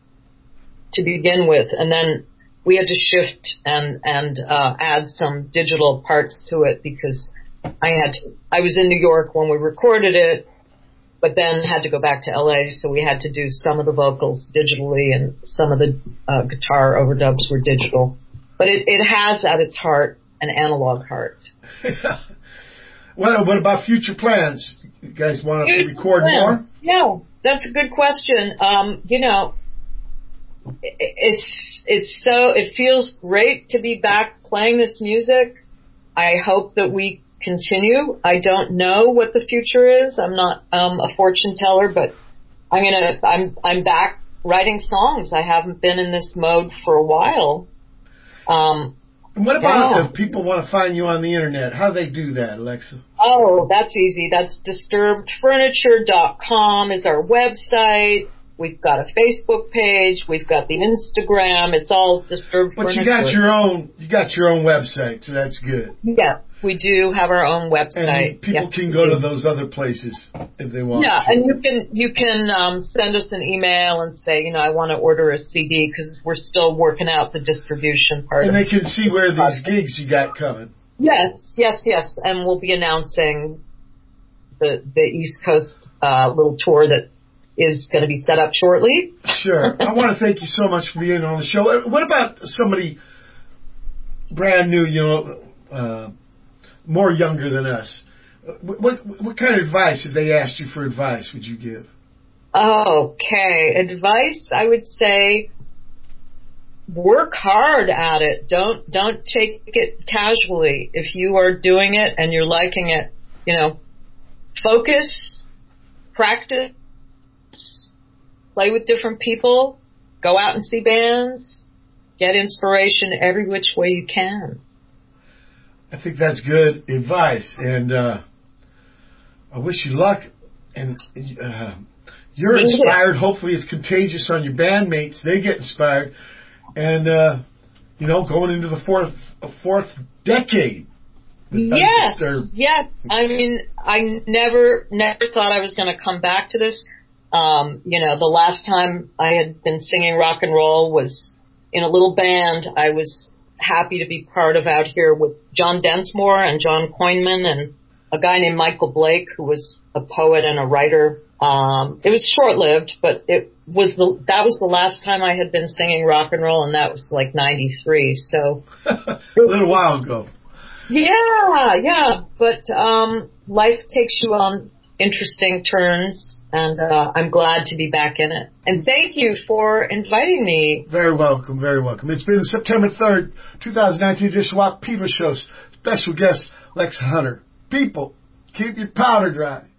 to begin with, and then we had to shift and, and uh, add some digital parts to it because I had to, I was in New York when we recorded it, but then had to go back to L A, so we had to do some of the vocals digitally, and some of the uh, guitar overdubs were digital. But it, it has at its heart an analog heart. What, what about future plans? You guys want to Future record plans. more? Yeah, that's a good question. Um, you know, it, it's it's so it feels great to be back playing this music. I hope that we continue. I don't know what the future is. I'm not um, a fortune teller, but I'm gonna. I'm I'm back writing songs. I haven't been in this mode for a while. Um, What about yeah. if people want to find you on the internet? How do they do that, Alexa? Oh, that's easy. That's disturbed furniture dot com is our website. We've got a Facebook page. We've got the Instagram. It's all Disturbed But Furniture. you got your own. You got your own website, so that's good. Yeah, we do have our own website. And people Yes, can we go do. to those other places if they want. Yeah, to. and you can you can um, send us an email and say, you know, I want to order a C D because we're still working out the distribution part. And of they can see where these gigs you got coming. Yes, yes, yes, and we'll be announcing the the East Coast uh, little tour that is going to be set up shortly. Sure. I want to thank you so much for being on the show. What about somebody brand new, you know, uh, more younger than us? What, what what kind of advice, if they asked you for advice, would you give? Okay, advice, I would say work hard at it. Don't don't take it casually. If you are doing it and you're liking it, you know, focus, practice, play with different people, go out and see bands, get inspiration every which way you can. I think that's good advice, and uh, I wish you luck. And uh, you're inspired. Hopefully, it's contagious on your bandmates. They get inspired, and uh, you know, going into the fourth fourth decade. Yes, yes. I mean, I never never thought I was going to come back to this. Um, you know, the last time I had been singing rock and roll was in a little band I was happy to be part of out here with John Densmore and John Coinman and a guy named Michael Blake, who was a poet and a writer. Um, it was short-lived, but it was the that was the last time I had been singing rock and roll, and that was like ninety-three. So a little while ago. Yeah, yeah. But um, life takes you on interesting turns, and uh, I'm glad to be back in it. And thank you for inviting me. Very welcome, very welcome. It's been September third, twenty nineteen Dishwalk Peever Show. Special guest, Lex Hunter. People, keep your powder dry.